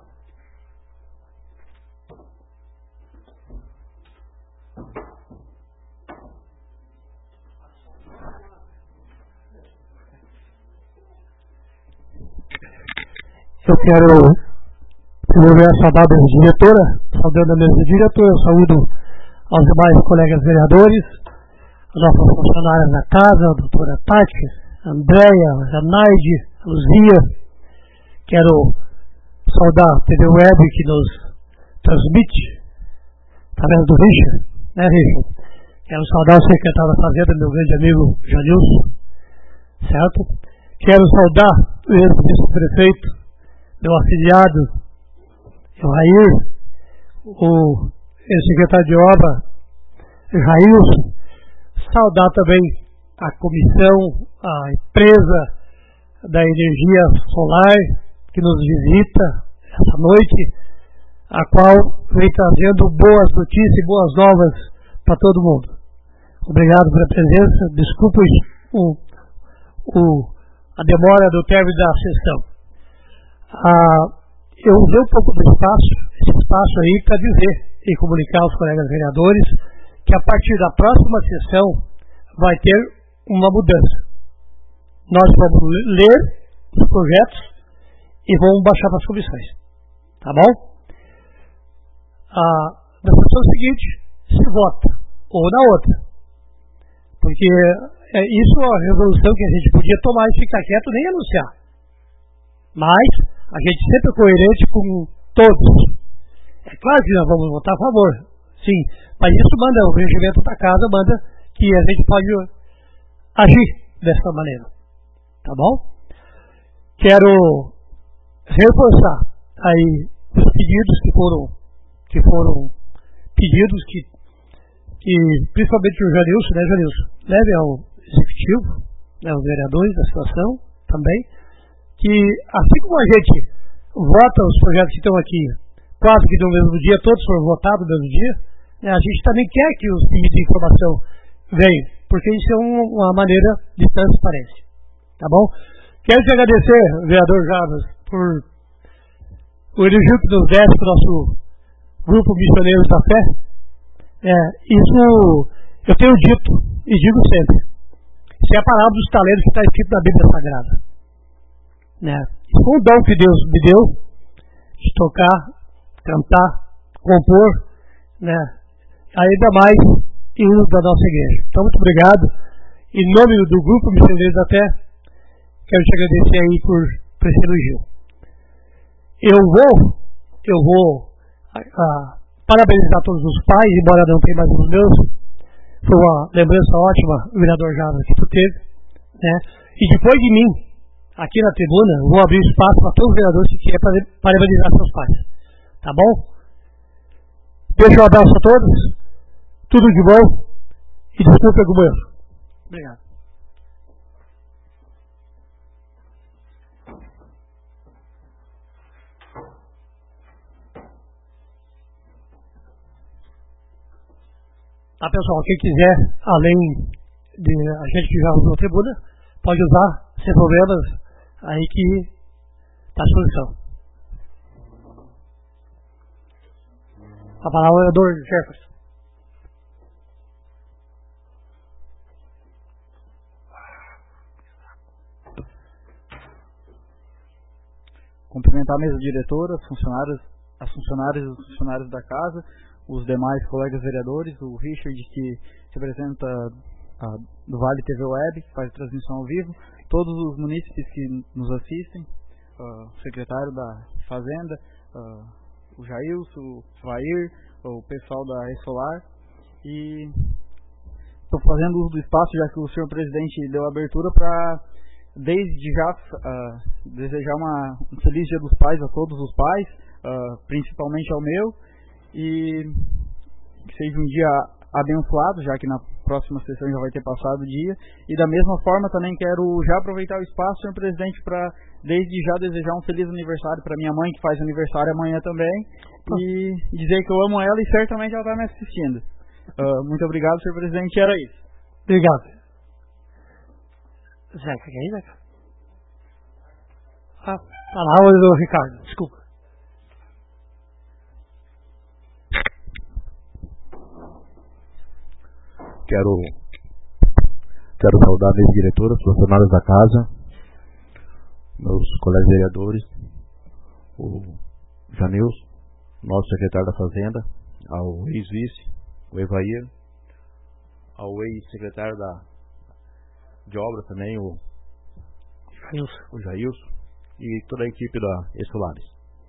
Eu quero primeiro saudar a mesa diretora, saudando a mesa diretora, saúdo aos demais colegas vereadores, as nossas funcionárias da casa, a doutora Tati, a Andréia, a Janaide, a Luzia. Quero saudar a TV Web que nos transmite através do Richard, né, Richard? Quero saudar o secretário da Fazenda, meu grande amigo Janilson, certo? Quero saudar o ex-vice-prefeito, meu afiliado, o Rair, o ex-secretário de obra, Jailson. Saudar também a comissão, a empresa da energia solar que nos visita essa noite, a qual vem trazendo boas notícias e boas novas para todo mundo. Obrigado pela presença, desculpem a demora do término da sessão. Eu usei um pouco do esse espaço aí para dizer e comunicar aos colegas vereadores que a partir da próxima sessão vai ter uma mudança. Nós vamos ler os projetos e vamos baixar para as comissões. Tá bom? Na sessão seguinte, se vota, ou na outra. Porque isso é uma resolução que a gente podia tomar e ficar quieto nem anunciar. Mas a gente sempre é coerente com todos. É claro que nós vamos votar a favor, sim, mas isso manda, o regimento da casa manda que a gente pode agir dessa maneira. Tá bom? Quero reforçar aí os pedidos que foram pedidos que principalmente o Janilson, né, Janilson, leve ao executivo, né, aos vereadores da situação também, que assim como a gente vota os projetos que estão aqui quase que no mesmo dia, todos foram votados no mesmo dia, né, a gente também quer que os pedidos de informação venham, porque isso é uma maneira de transparência. Tá bom? Quero te agradecer, vereador Javas, por o elogio que nos desse para o nosso grupo Missioneiros da Fé. Isso eu tenho dito e digo sempre. Isso é a palavra dos talentos que está escrito na Bíblia Sagrada. Né? Isso foi um dom que Deus me deu de tocar, cantar, compor, né? Ainda mais hino da nossa igreja. Então, muito obrigado. Em nome do grupo Missioneiros da Fé, quero te agradecer aí por esse elogio. Eu vou parabenizar todos os pais, embora não tenha mais os meus, Foi uma lembrança ótima, o vereador Java, que tu teve, né? E depois de mim, aqui na tribuna, vou abrir espaço para todos os vereadores que querem parabenizar seus pais. Tá bom? Deixa um abraço a todos, tudo de bom e desculpa algum erro. Obrigado. Tá, pessoal, quem quiser, além de a gente que já usou a tribuna, pode usar sem problemas, aí que está à disposição. A palavra é do vereador Jefferson. Cumprimentar a mesa diretora, as funcionárias e os funcionários da casa, os demais colegas vereadores, o Richard, que representa do Vale TV Web, que faz transmissão ao vivo, todos os munícipes que nos assistem, o secretário da Fazenda, o Jailson, o Vair, o pessoal da Resolar, e estou fazendo uso do espaço, já que o senhor presidente deu abertura, para desde já desejar um feliz Dia dos Pais a todos os pais, principalmente ao meu, e que seja um dia abençoado, já que na próxima sessão já vai ter passado o dia. E da mesma forma também quero já aproveitar o espaço, senhor presidente, para desde já desejar um feliz aniversário para minha mãe, que faz aniversário amanhã também, e dizer que eu amo ela e certamente ela está me assistindo. Muito obrigado, senhor presidente, era isso. Obrigado. Zeca, quer ir, Zeca? A palavra do Ricardo, desculpa. Quero saudar a mesa diretora, os funcionários da casa, meus colegas vereadores, o Janilson, nosso secretário da Fazenda, ao ex-vice, o Evair, ao ex-secretário de obras também, o Jailson, e toda a equipe da Esolares.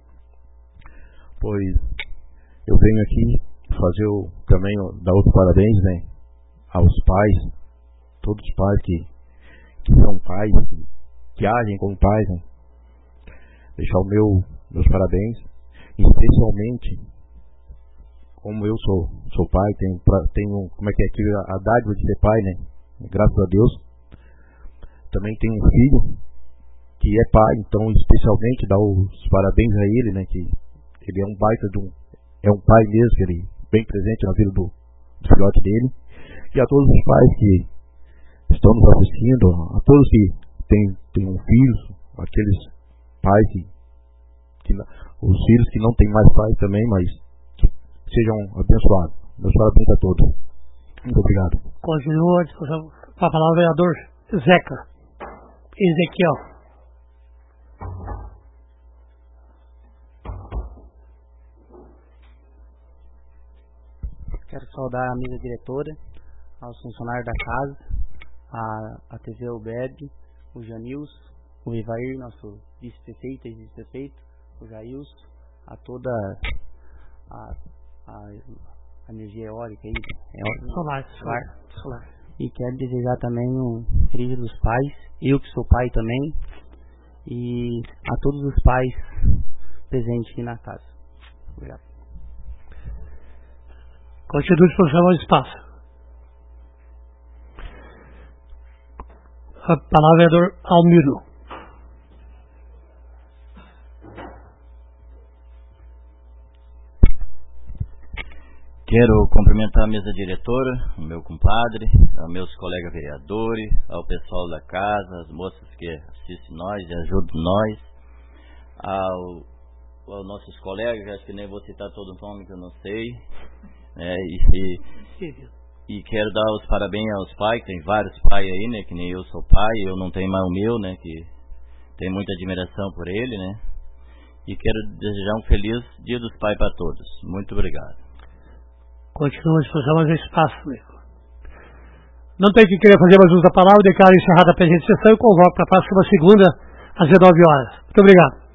Pois eu venho aqui fazer também dar outros parabéns, né, aos pais, todos os pais que são pais, que agem como pais, né? Deixar meus parabéns, especialmente como eu sou pai, tenho como é que tive a dádiva de ser pai, né? Graças a Deus. Também tenho um filho que é pai, então especialmente dar os parabéns a ele, né? Que ele é um baita é um pai mesmo, ele é bem presente na vida do filhote dele. E a todos os pais que estão nos assistindo, a todos que têm um filho, aqueles pais os filhos que não têm mais pai também, mas que sejam abençoados. Meus parabéns a todos. Muito obrigado. Continua a discussão para falar o vereador Zeca. Ezequiel. Quero saudar a mesa diretora, aos funcionários da casa, a TV Web, o Janilson, o Evair, nosso vice-prefeito, ex-vice-prefeito, o Jailson, a toda a energia eólica aí, solar. E quero desejar também um feliz Dia dos Pais, eu que sou pai também, e a todos os pais presentes aqui na casa. Obrigado. Continua a disposição ao espaço. A palavra é do Almiro. Quero cumprimentar a mesa diretora, o meu compadre, aos meus colegas vereadores, ao pessoal da casa, as moças que assistem nós e ajudam nós, aos nossos colegas, acho que nem vou citar todo o nome que eu não sei, né, e quero dar os parabéns aos pais, tem vários pais aí, né, que nem eu sou pai, eu não tenho mais o meu, né, que tenho muita admiração por ele, né, e quero desejar um feliz Dia dos Pais para todos. Muito obrigado. Continua a discussão, mas é espaço, amigo. Não tem que querer fazer mais uso da palavra, declaro encerrada a presente sessão e convoco para a próxima segunda, às 19 horas. Muito obrigado.